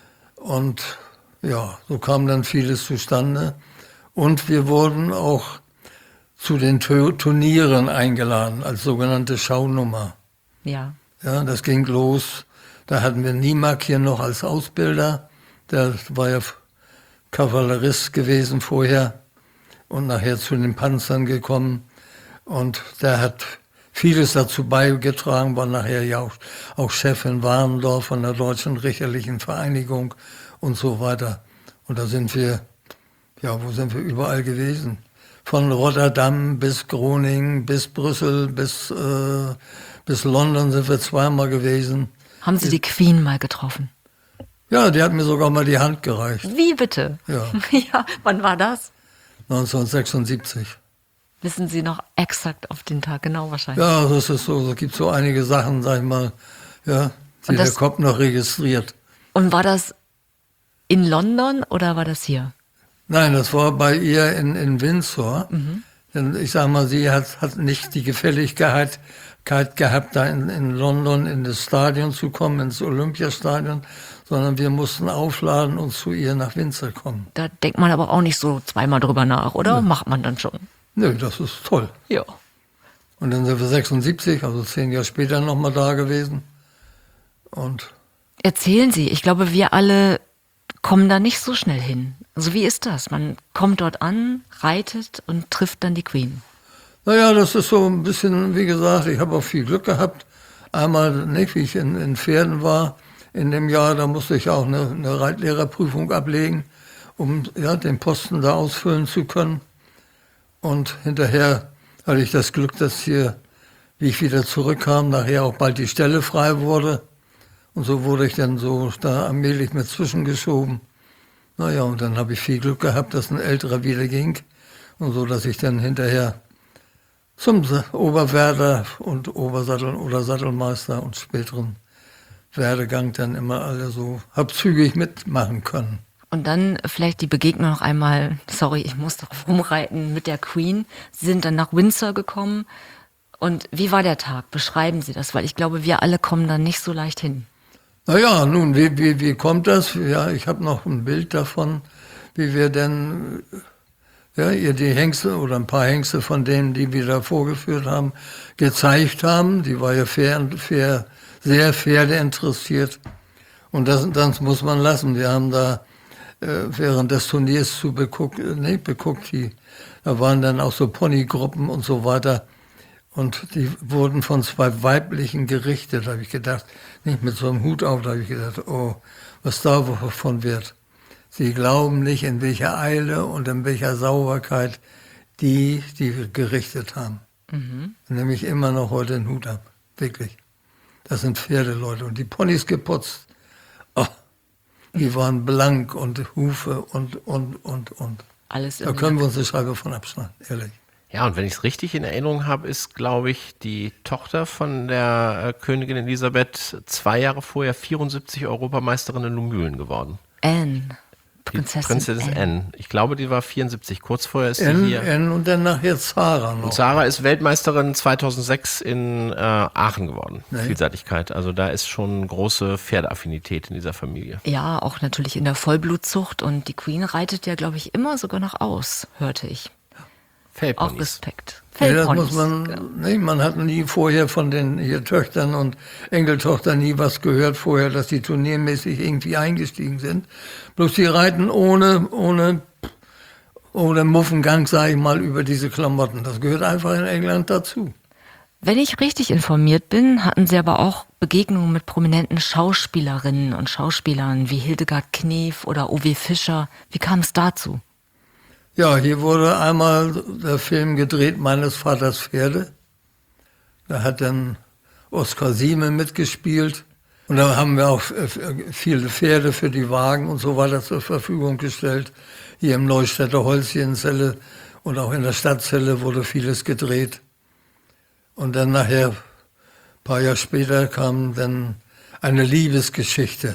Und ja, so kam dann vieles zustande. Und wir wurden auch zu den Turnieren eingeladen, als sogenannte Schaunummer. Ja. Ja, das ging los. Da hatten wir Niemark hier noch als Ausbilder. Der war ja Kavallerist gewesen vorher und nachher zu den Panzern gekommen. Und der hat vieles dazu beigetragen, war nachher ja auch, auch Chef in Warendorf von der Deutschen Richterlichen Vereinigung und so weiter. Und da sind wir, ja, wo sind wir überall gewesen? Von Rotterdam bis Groningen, bis Brüssel, bis, äh, bis London sind wir zweimal gewesen. Haben Sie die Queen mal getroffen? Ja, die hat mir sogar mal die Hand gereicht. Wie bitte? Ja. Ja, wann war das? neunzehnhundertsechsundsiebzig. Wissen Sie noch exakt auf den Tag genau wahrscheinlich? Ja, das ist so. Es gibt so einige Sachen, sag ich mal, ja, die das, der Kopf noch registriert. Und war das in London oder war das hier? Nein, das war bei ihr in, in Windsor. Mhm. Denn ich sag mal, sie hat, hat nicht die Gefälligkeit gehabt, da in, in London in das Stadion zu kommen, ins Olympiastadion, sondern wir mussten aufladen und zu ihr nach Windsor kommen. Da denkt man aber auch nicht so zweimal drüber nach, oder? Nee. Macht man dann schon? Nö, das ist toll. Ja. Und dann sind wir sechsundsiebzig, also zehn Jahre später nochmal da gewesen. Und Erzählen Sie, ich glaube, wir alle kommen da nicht so schnell hin. Also wie ist das? Man kommt dort an, reitet und trifft dann die Queen. naja, das ist so ein bisschen, wie gesagt, ich habe auch viel Glück gehabt. Einmal, nicht, wie ich in, in Pferden war, in dem Jahr, da musste ich auch eine, eine Reitlehrerprüfung ablegen, um ja, den Posten da ausfüllen zu können. Und hinterher hatte ich das Glück, dass hier, wie ich wieder zurückkam, nachher auch bald die Stelle frei wurde. Und so wurde ich dann so da allmählich mit zwischengeschoben. Naja, und dann habe ich viel Glück gehabt, dass ein älterer wieder ging. Und so, dass ich dann hinterher zum Oberwerder und Obersattel oder Sattelmeister und späteren Werdegang dann immer alle so hab zügig mitmachen können. Und dann vielleicht die Begegnung noch einmal, sorry, ich muss darauf rumreiten, mit der Queen. Sie sind dann nach Windsor gekommen. Und wie war der Tag? Beschreiben Sie das, weil ich glaube, wir alle kommen da nicht so leicht hin. Naja, nun, wie, wie, wie kommt das? Ja, ich habe noch ein Bild davon, wie wir denn, ja, ihr die Hengste oder ein paar Hengste von denen, die wir da vorgeführt haben, gezeigt haben. Die war ja fair, fair, sehr pferdeinteressiert. Und das, das muss man lassen. Wir haben da äh, während des Turniers zu beguckt, nee, beguckt, die, da waren dann auch so Ponygruppen und so weiter. Und die wurden von zwei weiblichen gerichtet, da habe ich gedacht, nicht mit so einem Hut auf, da habe ich gedacht, oh, was davon wird. Sie glauben nicht, in welcher Eile und in welcher Sauberkeit die, die gerichtet haben. Mhm. Nämlich immer noch heute den Hut ab, wirklich. Das sind Pferdeleute. Und die Ponys geputzt, oh, die waren blank und Hufe und, und, und, und. Alles da können wir uns eine Scheibe von abschneiden, ehrlich. Ja, und wenn ich es richtig in Erinnerung habe, ist, glaube ich, die Tochter von der äh, Königin Elisabeth zwei Jahre vorher vierundsiebzig Europameisterin in Lumülen geworden. Anne. Die Prinzessin, Prinzessin Anne. Anne. Ich glaube, die war vierundsiebzig. Kurz vorher ist sie Anne, hier. Anne und dann nachher Zara noch. Und Sarah ist Weltmeisterin zweitausendsechs in äh, Aachen geworden. Nee. Vielseitigkeit. Also da ist schon große Pferdeaffinität in dieser Familie. Ja, auch natürlich in der Vollblutzucht. Und die Queen reitet ja, glaube ich, immer sogar noch aus, hörte ich. Auch Fellponys. Respekt. Ja, das Fellponys, muss man, genau. nee, man hat nie vorher von den hier Töchtern und Enkeltochtern nie was gehört vorher, dass die turniermäßig irgendwie eingestiegen sind. Bloß die reiten ohne, ohne, ohne Muffengang, sage ich mal, über diese Klamotten. Das gehört einfach in England dazu. Wenn ich richtig informiert bin, hatten Sie aber auch Begegnungen mit prominenten Schauspielerinnen und Schauspielern wie Hildegard Knef oder O W Fischer. Wie kam es dazu? Ja, hier wurde einmal der Film gedreht, Meines Vaters Pferde. Da hat dann Oskar Sieme mitgespielt. Und da haben wir auch viele Pferde für die Wagen und so weiter zur Verfügung gestellt. Hier im Neustädter Holzchenzelle und auch in der Stadtzelle wurde vieles gedreht. Und dann nachher paar Jahre später kam dann eine Liebesgeschichte.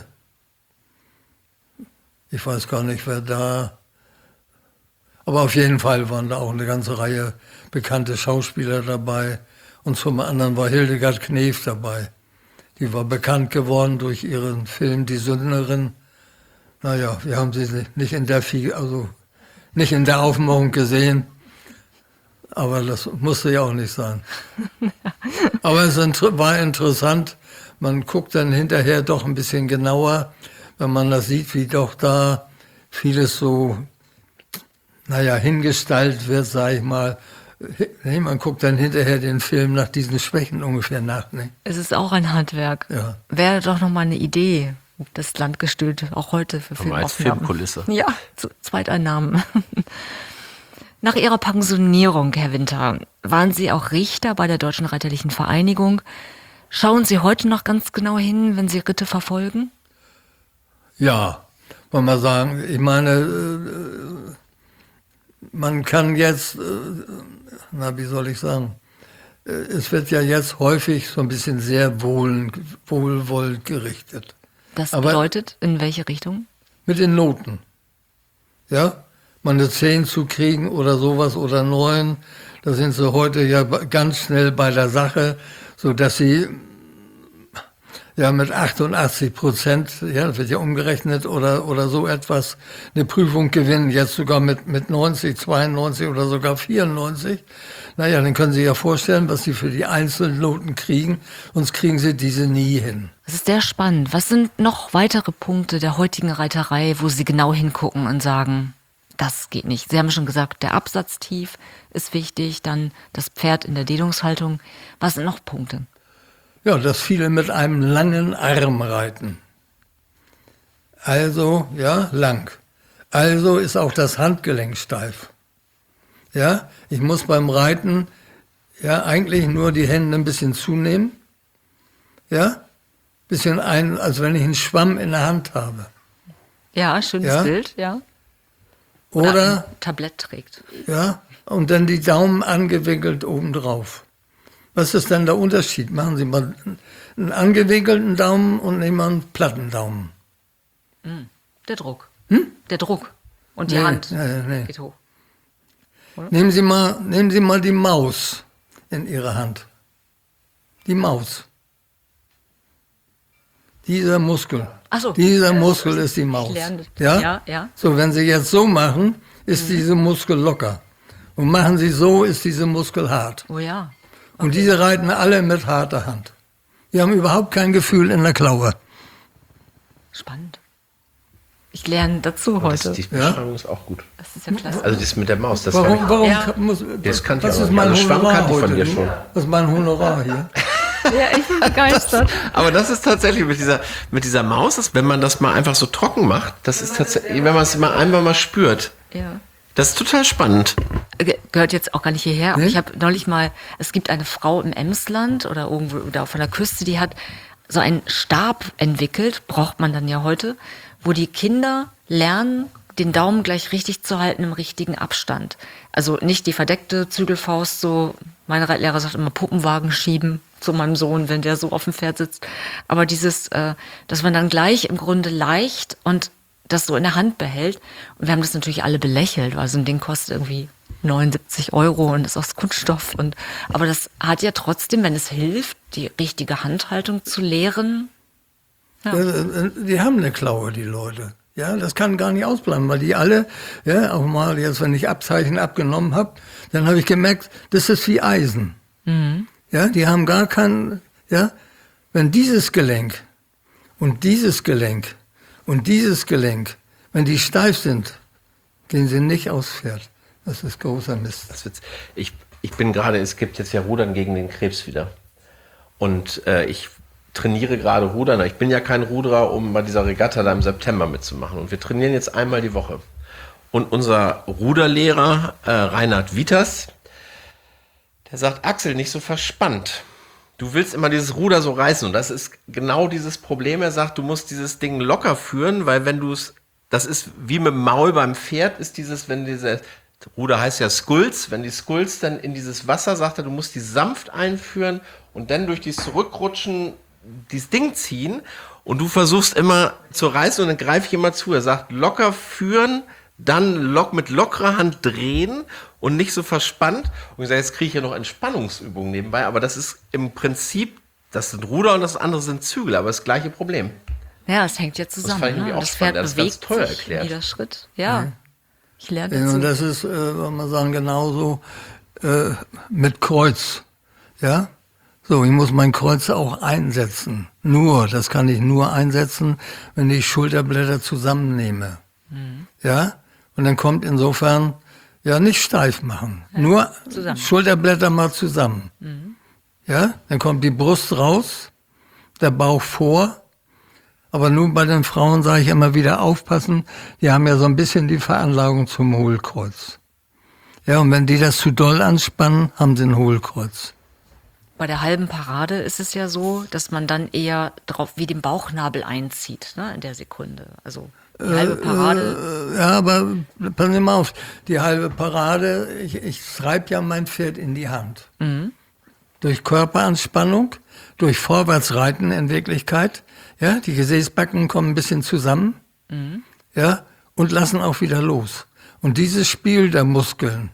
Ich weiß gar nicht, wer da... Aber auf jeden Fall waren da auch eine ganze Reihe bekannte Schauspieler dabei. Und zum anderen war Hildegard Knef dabei. Die war bekannt geworden durch ihren Film Die Sündnerin. Naja, wir haben sie nicht in der, also nicht in der Aufmachung gesehen. Aber das musste ja auch nicht sein. Aber es war interessant. Man guckt dann hinterher doch ein bisschen genauer, wenn man das sieht, wie doch da vieles so, naja, hingestaltet wird, sag ich mal. Man guckt dann hinterher den Film nach diesen Schwächen ungefähr nach. Ne? Es ist auch ein Handwerk. Ja. Wäre doch noch mal eine Idee, das Landgestüt auch heute für Filmaufnahmen. Als Filmkulisse. Ja, Zweiteinnahmen. Nach Ihrer Pensionierung, Herr Winter, waren Sie auch Richter bei der Deutschen Reiterlichen Vereinigung. Schauen Sie heute noch ganz genau hin, wenn Sie Ritte verfolgen? Ja, wollen wir sagen, ich meine, man kann jetzt, na wie soll ich sagen, es wird ja jetzt häufig so ein bisschen sehr wohl, wohlwollend gerichtet. Das Aber bedeutet, in welche Richtung? Mit den Noten. Ja, mal eine zehn zu kriegen oder sowas oder neun, da sind sie heute ja ganz schnell bei der Sache, so dass sie ja mit achtundachtzig Prozent, ja, das wird ja umgerechnet oder, oder so etwas, eine Prüfung gewinnen, jetzt sogar mit, mit neunzig, zweiundneunzig oder sogar vierundneunzig. Naja, dann können Sie ja vorstellen, was Sie für die einzelnen Noten kriegen, sonst kriegen Sie diese nie hin. Das ist sehr spannend. Was sind noch weitere Punkte der heutigen Reiterei, wo Sie genau hingucken und sagen, das geht nicht? Sie haben schon gesagt, der Absatz tief ist wichtig, dann das Pferd in der Dehnungshaltung. Was sind noch Punkte? Ja, dass viele mit einem langen Arm reiten. Also, ja, lang. Also ist auch das Handgelenk steif. Ja, ich muss beim Reiten ja eigentlich nur die Hände ein bisschen zunehmen. Ja, bisschen ein, als wenn ich einen Schwamm in der Hand habe. Ja, schönes Ja? Bild, ja. Oder, ein Tablett trägt. ja, und dann die Daumen angewinkelt obendrauf. Was ist denn der Unterschied? Machen Sie mal einen angewinkelten Daumen und nehmen mal einen platten Daumen. Der Druck. Hm? Der Druck. Und die Nee, Hand nee, nee. geht hoch. Nehmen Sie mal, nehmen Sie mal die Maus in Ihre Hand. Die Maus. Dieser Muskel. Ach so. Dieser Muskel ist die Maus. Ich lerne das. Ja? Ja, ja. So, wenn Sie jetzt so machen, ist dieser Muskel locker. Und machen Sie so, ist dieser Muskel hart. Oh ja. Und diese reiten alle mit harter Hand. Die haben überhaupt kein Gefühl in der Klaue. Spannend. Ich lerne dazu Das, heute. die Beschreibung ist auch gut. Das ist ja klasse. Also das mit der Maus, das Warum, kann warum Ja. ka- muss, Das kannte ich was aber ist nicht. mein Also Schwamm Honorar kannte ich von heute? dir schon. Was ist mein Honorar hier? Ja, ich bin begeistert. Aber das ist tatsächlich mit dieser, mit dieser Maus, das, wenn man das mal einfach so trocken macht, das ist tatsächlich, wenn man es mal einmal mal spürt, Ja. das ist total spannend. Ge- Gehört jetzt auch gar nicht hierher, aber Nee? ich habe neulich mal, es gibt eine Frau im Emsland oder irgendwo oder von der Küste, die hat so einen Stab entwickelt, braucht man dann ja heute, wo die Kinder lernen, den Daumen gleich richtig zu halten im richtigen Abstand. Also nicht die verdeckte Zügelfaust, so, mein Reitlehrer sagt immer Puppenwagen schieben zu meinem Sohn, wenn der so auf dem Pferd sitzt. Aber dieses, äh, dass man dann gleich im Grunde leicht und das so in der Hand behält. Und wir haben das natürlich alle belächelt, weil so ein Ding kostet irgendwie neunundsiebzig Euro und ist aus Kunststoff. Und, aber das hat ja trotzdem, wenn es hilft, die richtige Handhaltung zu lehren. Ja. Äh, Die haben eine Klaue, die Leute. Ja, das kann gar nicht ausbleiben, weil die alle, ja, auch mal jetzt, wenn ich Abzeichen abgenommen habe, dann habe ich gemerkt, das ist wie Eisen. Mhm. Ja, die haben gar keinen, ja, wenn dieses Gelenk und dieses Gelenk und dieses Gelenk, wenn die steif sind, gehen sie nicht aufs Pferd. Das ist großer Mist. Das wird's. Ich, ich bin gerade, es gibt jetzt ja Rudern gegen den Krebs wieder. Und äh, ich trainiere gerade Rudern. Ich bin ja kein Ruderer, um bei dieser Regatta da im September mitzumachen. Und wir trainieren jetzt einmal die Woche. Und unser Ruderlehrer, äh, Reinhard Wieters, der sagt, Axel, nicht so verspannt. Du willst immer dieses Ruder so reißen. Und das ist genau dieses Problem. Er sagt, du musst dieses Ding locker führen, weil wenn du es, das ist wie mit dem Maul beim Pferd, ist dieses, wenn diese Ruder heißt ja Skulls. Wenn die Skulls dann in dieses Wasser, sagt er, du musst die sanft einführen und dann durch dieses Zurückrutschen dieses Ding ziehen. Und du versuchst immer zu reißen und dann greife ich immer zu. Er sagt, locker führen, dann lock, mit lockerer Hand drehen und nicht so verspannt. Und ich sage, jetzt kriege ich ja noch Entspannungsübungen nebenbei. Aber das ist im Prinzip, das sind Ruder und das andere sind Zügel, aber das gleiche Problem. Ja, es hängt ja zusammen. Das fand ich Ne? auch Das spannend. Pferd Das ist ganz bewegt toll sich erklärt. jeder Schritt. Ja, Mhm. ich lerne Ja, dazu. und das ist, äh, wenn man sagen, genauso äh, mit Kreuz. Ja? So, ich muss mein Kreuz auch einsetzen. Nur, das kann ich nur einsetzen, wenn ich Schulterblätter zusammennehme. Mhm. Ja? Und dann kommt insofern, ja, nicht steif machen. Ja, nur zusammen. Schulterblätter mal zusammen. Mhm. Ja? Dann kommt die Brust raus, der Bauch vor. Aber nun bei den Frauen sage ich immer wieder aufpassen, die haben ja so ein bisschen die Veranlagung zum Hohlkreuz. Ja, und wenn die das zu doll anspannen, haben sie ein Hohlkreuz. Bei der halben Parade ist es ja so, dass man dann eher drauf wie den Bauchnabel einzieht, ne, in der Sekunde. Also die halbe Parade. Äh, ja, aber passen Sie mal auf, die halbe Parade, ich, ich treibe ja mein Pferd in die Hand. Mhm. Durch Körperanspannung, durch Vorwärtsreiten in Wirklichkeit. Ja, die Gesäßbacken kommen ein bisschen zusammen, mhm. ja, und lassen auch wieder los. Und dieses Spiel der Muskeln,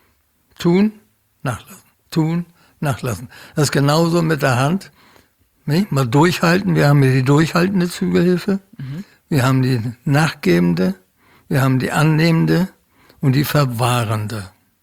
tun, nachlassen, tun, nachlassen. Das ist genauso mit der Hand. Nee, mal durchhalten, wir haben hier die durchhaltende Zügelhilfe, mhm. wir haben die nachgebende, wir haben die annehmende und die verwahrende.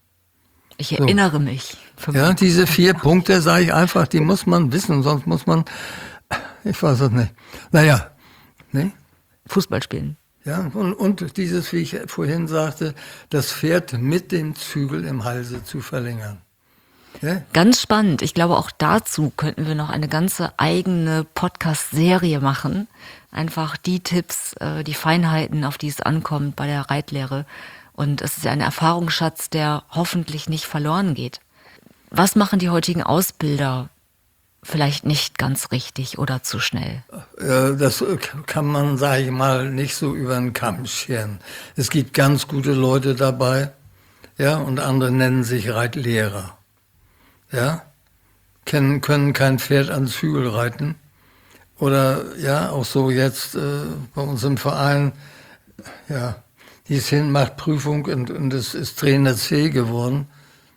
Ich erinnere so. mich. Ja, diese vier Punkte, sage ich einfach, die muss man wissen, sonst muss man... Ich weiß es nicht. Naja, ne? Fußball spielen. Ja, und, und dieses, wie ich vorhin sagte, das Pferd mit dem Zügel im Halse zu verlängern. Ja? Ganz spannend. Ich glaube, auch dazu könnten wir noch eine ganze eigene Podcast-Serie machen. Einfach die Tipps, die Feinheiten, auf die es ankommt bei der Reitlehre. Und es ist ja ein Erfahrungsschatz, der hoffentlich nicht verloren geht. Was machen die heutigen Ausbilder vielleicht nicht ganz richtig oder zu schnell? Das kann man, sage ich mal, nicht so über den Kamm scheren. Es gibt ganz gute Leute dabei, ja, und andere nennen sich Reitlehrer, ja, können, können kein Pferd an Zügel reiten. Oder, ja, auch so jetzt äh, bei uns im Verein, ja, die ist hin, macht Prüfung und, und es ist Trainer C geworden.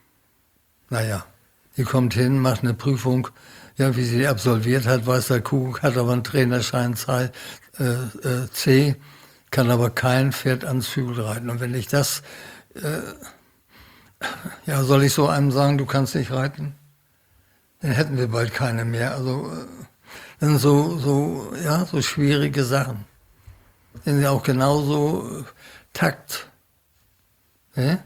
Naja, die kommt hin, macht eine Prüfung. Ja, wie sie absolviert hat, weiß der Kuckuck, hat aber einen Trainerschein C, äh, äh, C, kann aber kein Pferd an Zügel reiten. Und wenn ich das, äh, ja, soll ich so einem sagen, du kannst nicht reiten? Dann hätten wir bald keine mehr. Also, äh, das sind so, so, ja, so schwierige Sachen. Das sind ja auch genauso äh, Takt. Ja?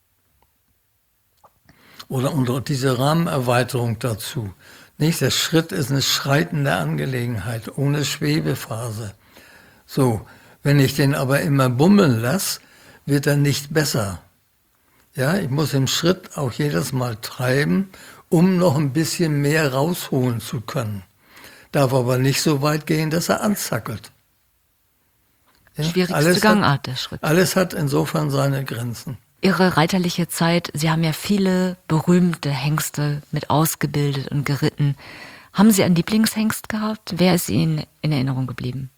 Oder und diese Rahmenerweiterung dazu. Nicht, der Schritt ist eine schreitende Angelegenheit, ohne Schwebephase. So, wenn ich den aber immer bummeln lasse, wird er nicht besser. Ja, ich muss im Schritt auch jedes Mal treiben, um noch ein bisschen mehr rausholen zu können. Darf aber nicht so weit gehen, dass er anzackelt. Ja, schwierigste Gangart, hat, der Schritt. Alles hat insofern seine Grenzen. Ihre reiterliche Zeit, Sie haben ja viele berühmte Hengste mit ausgebildet und geritten. Haben Sie einen Lieblingshengst gehabt? Wer ist Ihnen in Erinnerung geblieben?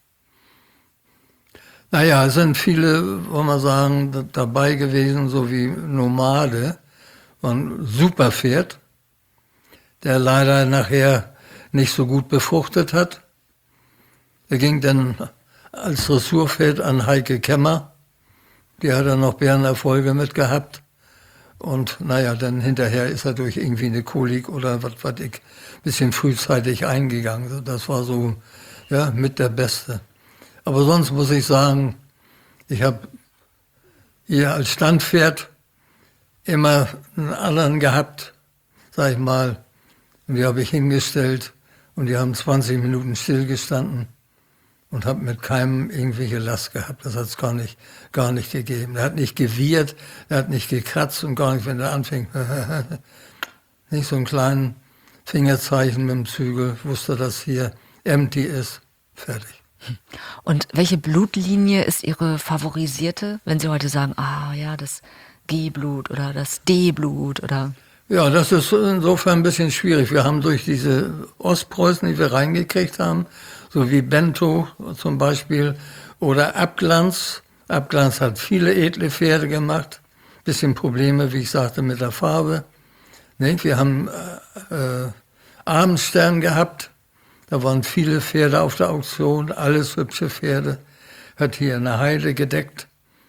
Naja, es sind viele, wollen wir sagen, dabei gewesen, so wie Nomade, ein super Pferd, der leider nachher nicht so gut befruchtet hat. Er ging dann als Dressurpferd an Heike Kemmer. Die hat er noch Bärenerfolge mit gehabt. Und naja, dann hinterher ist er durch irgendwie eine Kolik oder was weiß ich, ein bisschen frühzeitig eingegangen. Das war so, ja, mit der Beste. Aber sonst muss ich sagen, ich habe hier als Standpferd immer einen anderen gehabt, sag ich mal. Und die habe ich hingestellt und die haben zwanzig Minuten stillgestanden. Und habe mit keinem irgendwelche Last gehabt. Das hat es gar nicht, gar nicht gegeben. Er hat nicht gewirrt, er hat nicht gekratzt und gar nicht, wenn er anfing. Nicht so einen kleinen Fingerzeichen mit dem Zügel, wusste, dass hier empty ist. Fertig. Und welche Blutlinie ist Ihre favorisierte, wenn Sie heute sagen, ah ja, das, G-Blut oder das D-Blut oder? Ja, das ist insofern ein bisschen schwierig. Wir haben durch diese Ostpreußen, die wir reingekriegt haben, so wie Bento zum Beispiel oder Abglanz. Abglanz hat viele edle Pferde gemacht. Bisschen Probleme, wie ich sagte, mit der Farbe. Ne? Wir haben äh, äh, Abendstern gehabt. Da waren viele Pferde auf der Auktion, alles hübsche Pferde. Hat hier eine Heide gedeckt.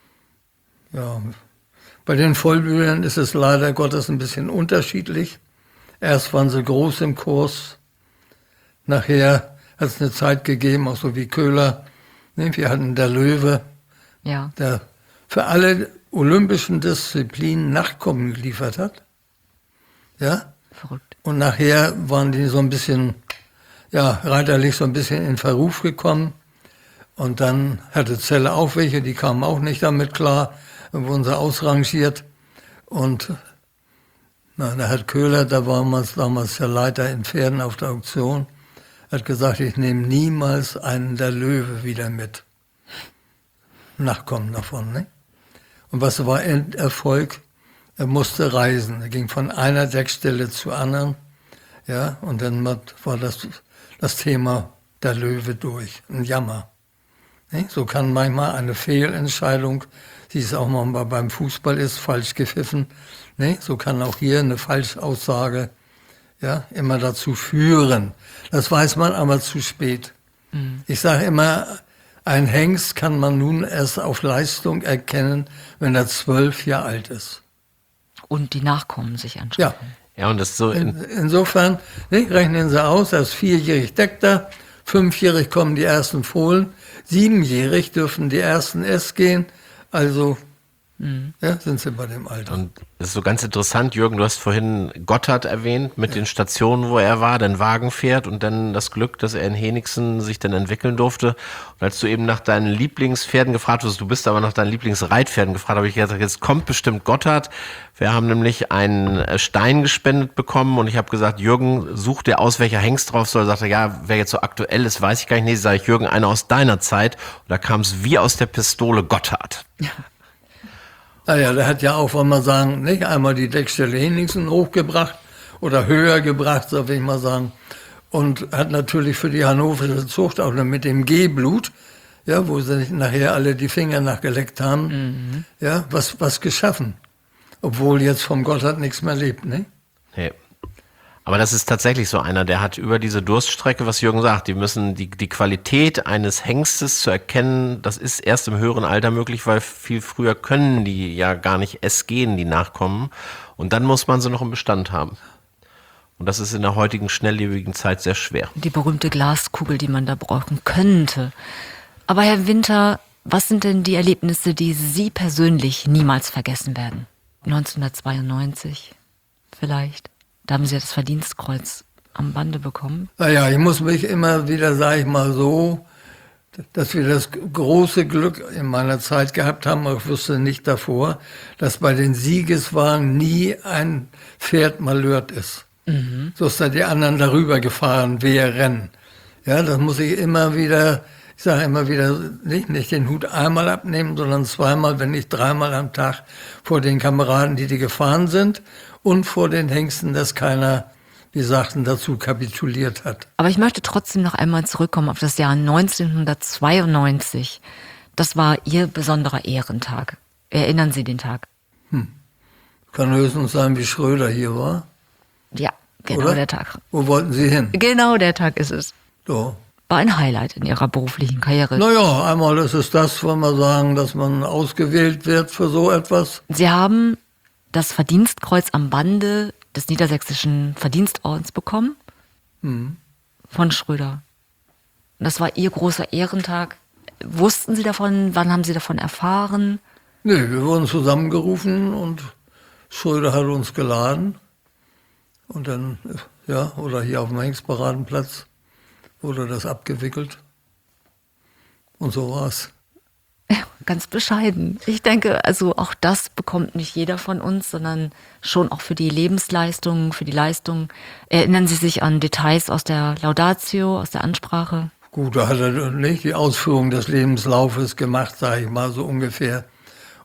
Ja, bei den Vollblütern ist es leider Gottes ein bisschen unterschiedlich. Erst waren sie groß im Kurs. Nachher hat es eine Zeit gegeben, auch so wie Köhler. Ne? Wir hatten der Löwe, Ja. der für alle olympischen Disziplinen Nachkommen geliefert hat. Ja? Verrückt. Und nachher waren die so ein bisschen, ja, reiterlich so ein bisschen in Verruf gekommen. Und dann hatte Celle auch welche, die kamen auch nicht damit klar, dann wurden sie ausrangiert. Und na, da hat Köhler, da war man damals der Leiter in Pferden auf der Auktion, hat gesagt, ich nehme niemals einen der Löwe wieder mit. Nachkommen davon, ne? Und was war Enderfolg? Er musste reisen. Er ging von einer Deckstelle zur anderen. Ja, und dann war das, das Thema der Löwe durch. Ein Jammer. Ne? So kann manchmal eine Fehlentscheidung, die es auch mal beim Fußball ist, falsch gepfiffen. Ne? So kann auch hier eine Falschaussage ja, immer dazu führen. Das weiß man aber zu spät. Mhm. Ich sage immer, ein Hengst kann man nun erst auf Leistung erkennen, wenn er zwölf Jahre alt ist. Und die Nachkommen sich anschauen. Ja. Ja, und das ist so. In, insofern, ne, rechnen Sie aus, er ist vierjährig deckt er, fünfjährig kommen die ersten Fohlen, siebenjährig dürfen die ersten S gehen, also mhm. ja, sind sie bei dem Alter. Und das ist so ganz interessant, Jürgen, du hast vorhin Gotthard erwähnt, mit ja. den Stationen, wo er war, dann Wagenpferd und dann das Glück, dass er in Henigsen sich dann entwickeln durfte. Und als du eben nach deinen Lieblingspferden gefragt hast, du bist aber nach deinen Lieblingsreitpferden gefragt, habe ich gesagt, jetzt kommt bestimmt Gotthard. Wir haben nämlich einen Stein gespendet bekommen und ich habe gesagt, Jürgen, such dir aus, welcher Hengst drauf soll. Sagt er, ja, wer jetzt so aktuell ist, weiß ich gar nicht. Nee, sage ich, Jürgen, einer aus deiner Zeit. Und da kam es wie aus der Pistole Gotthard. Ja. Naja, der hat ja auch, wollen wir sagen, nicht einmal die Deckstelle Henningsen hochgebracht oder höher gebracht, so will ich mal sagen. Und hat natürlich für die hannoversche Zucht auch mit dem G-Blut, ja, wo sie nachher alle die Finger nachgeleckt haben, mhm. ja, was, was geschaffen. Obwohl jetzt vom Gotthard nichts mehr lebt, ne? Nee. Aber das ist tatsächlich so einer, der hat über diese Durststrecke, was Jürgen sagt, die müssen die, die Qualität eines Hengstes zu erkennen, das ist erst im höheren Alter möglich, weil viel früher können die ja gar nicht es gehen, die Nachkommen. Und dann muss man sie noch im Bestand haben. Und das ist in der heutigen schnelllebigen Zeit sehr schwer. Die berühmte Glaskugel, die man da brauchen könnte. Aber Herr Winter, was sind denn die Erlebnisse, die Sie persönlich niemals vergessen werden? neunzehnhundertzweiundneunzig vielleicht. Da haben Sie das Verdienstkreuz am Bande bekommen. Naja, ich muss mich immer wieder, sage ich mal so, dass wir das große Glück in meiner Zeit gehabt haben, ich wusste nicht davor, dass bei den Siegeswagen nie ein Pferd malhört ist. Mhm. So dass da die anderen darüber gefahren wären. Ja, das muss ich immer wieder, ich sage immer wieder, nicht, nicht den Hut einmal abnehmen, sondern zweimal, wenn nicht dreimal am Tag vor den Kameraden, die die gefahren sind und vor den Hengsten, dass keiner, wie sagten, dazu kapituliert hat. Aber ich möchte trotzdem noch einmal zurückkommen auf das Jahr neunzehnhundertzweiundneunzig. Das war Ihr besonderer Ehrentag. Erinnern Sie den Tag? Hm. Kann höchstens sein, wie Schröder hier war. Ja, genau. Oder? Der Tag. Wo wollten Sie hin? Genau, der Tag ist es. So. War ein Highlight in Ihrer beruflichen Karriere. Naja, einmal ist es das, wollen wir sagen, dass man ausgewählt wird für so etwas. Sie haben das Verdienstkreuz am Bande des Niedersächsischen Verdienstordens bekommen, mhm. von Schröder. Und das war Ihr großer Ehrentag. Wussten Sie davon? Wann haben Sie davon erfahren? Nee, wir wurden zusammengerufen und Schröder hat uns geladen. Und dann, ja, oder hier auf dem Hengstparadenplatz wurde das abgewickelt. Und so war's. Ganz bescheiden. Ich denke, also auch das bekommt nicht jeder von uns, sondern schon auch für die Lebensleistung, für die Leistung. Erinnern Sie sich an Details aus der Laudatio, aus der Ansprache? Gut, da hat er nicht die Ausführung des Lebenslaufes gemacht, sage ich mal so ungefähr.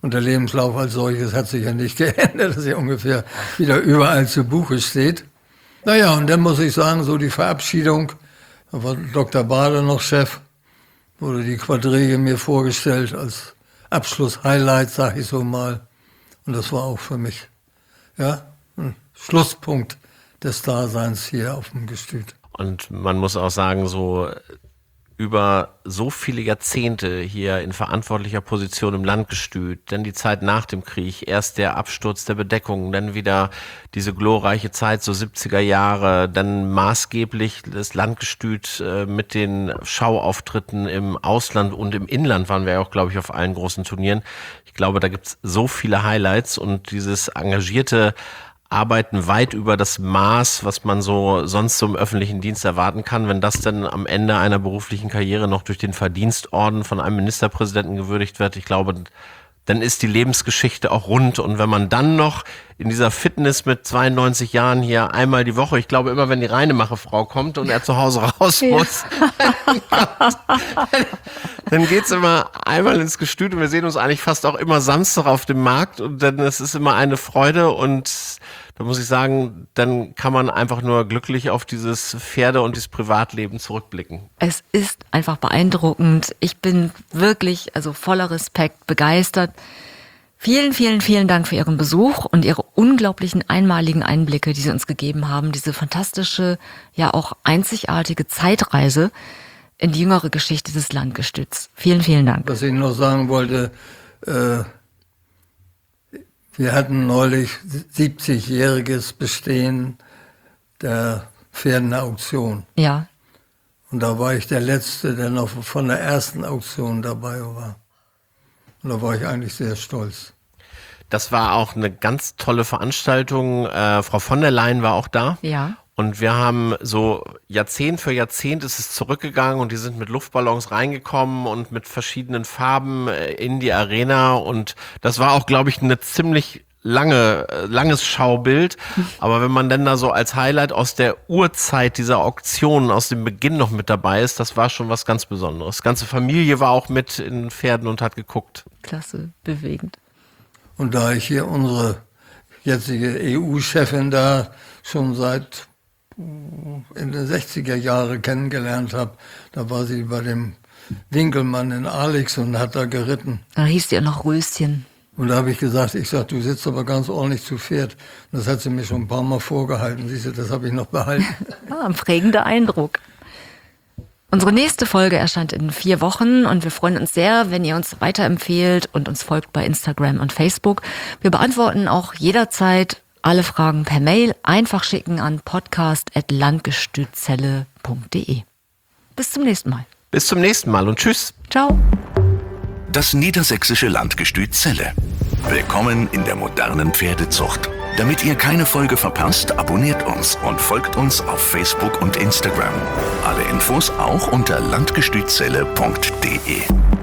Und der Lebenslauf als solches hat sich ja nicht geändert, dass er ungefähr wieder überall zu Buche steht. Naja, und dann muss ich sagen, so die Verabschiedung, da war Doktor Bade noch Chef, wurde die Quadrille mir vorgestellt als Abschluss-Highlight, sag ich so mal. Und das war auch für mich, ja, ein Schlusspunkt des Daseins hier auf dem Gestüt. Und man muss auch sagen, so über so viele Jahrzehnte hier in verantwortlicher Position im Landgestüt, dann die Zeit nach dem Krieg, erst der Absturz der Bedeckung, dann wieder diese glorreiche Zeit, so siebziger Jahre, dann maßgeblich das Landgestüt äh, mit den Schauauftritten im Ausland und im Inland waren wir ja auch, glaube ich, auf allen großen Turnieren. Ich glaube, da gibt's so viele Highlights und dieses engagierte Arbeiten weit über das Maß, was man so sonst so im öffentlichen Dienst erwarten kann. Wenn das dann am Ende einer beruflichen Karriere noch durch den Verdienstorden von einem Ministerpräsidenten gewürdigt wird, ich glaube, dann ist die Lebensgeschichte auch rund. Und wenn man dann noch in dieser Fitness mit zweiundneunzig Jahren hier einmal die Woche, ich glaube immer, wenn die Reinemache-Frau kommt und er zu Hause raus muss, ja. dann geht's immer einmal ins Gestüt und wir sehen uns eigentlich fast auch immer Samstag auf dem Markt und dann es ist immer eine Freude und da muss ich sagen, dann kann man einfach nur glücklich auf dieses Pferde- und dieses Privatleben zurückblicken. Es ist einfach beeindruckend. Ich bin wirklich, also voller Respekt, begeistert. Vielen, vielen, vielen Dank für Ihren Besuch und Ihre unglaublichen einmaligen Einblicke, die Sie uns gegeben haben. Diese fantastische, ja auch einzigartige Zeitreise in die jüngere Geschichte des Landgestüts. Vielen, vielen Dank. Was ich noch sagen wollte, äh, wir hatten neulich siebzigjähriges Bestehen der Pferdener Auktion. Ja. Und da war ich der Letzte, der noch von der ersten Auktion dabei war. Und da war ich eigentlich sehr stolz. Das war auch eine ganz tolle Veranstaltung. Äh, Frau von der Leyen war auch da. Ja. Und wir haben so Jahrzehnt für Jahrzehnt ist es zurückgegangen und die sind mit Luftballons reingekommen und mit verschiedenen Farben in die Arena und das war auch, glaube ich, eine ziemlich lange, langes Schaubild. Aber wenn man dann da so als Highlight aus der Urzeit dieser Auktionen, aus dem Beginn noch mit dabei ist, das war schon was ganz Besonderes. Die ganze Familie war auch mit in Pferden und hat geguckt. Klasse, bewegend. Und da ich hier unsere jetzige E U-Chefin da schon seit in den sechziger Jahre kennengelernt habe. Da war sie bei dem Winkelmann in Alex und hat da geritten. Da hieß die ja noch Röschen. Und da habe ich gesagt, ich sag, du sitzt aber ganz ordentlich zu Pferd. Und das hat sie mir schon ein paar Mal vorgehalten. Siehst du, das habe ich noch behalten. Ah, ein prägender Eindruck. Unsere nächste Folge erscheint in vier Wochen und wir freuen uns sehr, wenn ihr uns weiterempfehlt und uns folgt bei Instagram und Facebook. Wir beantworten auch jederzeit alle Fragen per Mail, einfach schicken an podcast at landgestützelle punkt de. Bis zum nächsten Mal. Bis zum nächsten Mal und tschüss. Ciao. Das niedersächsische Landgestüt Celle. Willkommen in der modernen Pferdezucht. Damit ihr keine Folge verpasst, abonniert uns und folgt uns auf Facebook und Instagram. Alle Infos auch unter landgestützelle punkt de.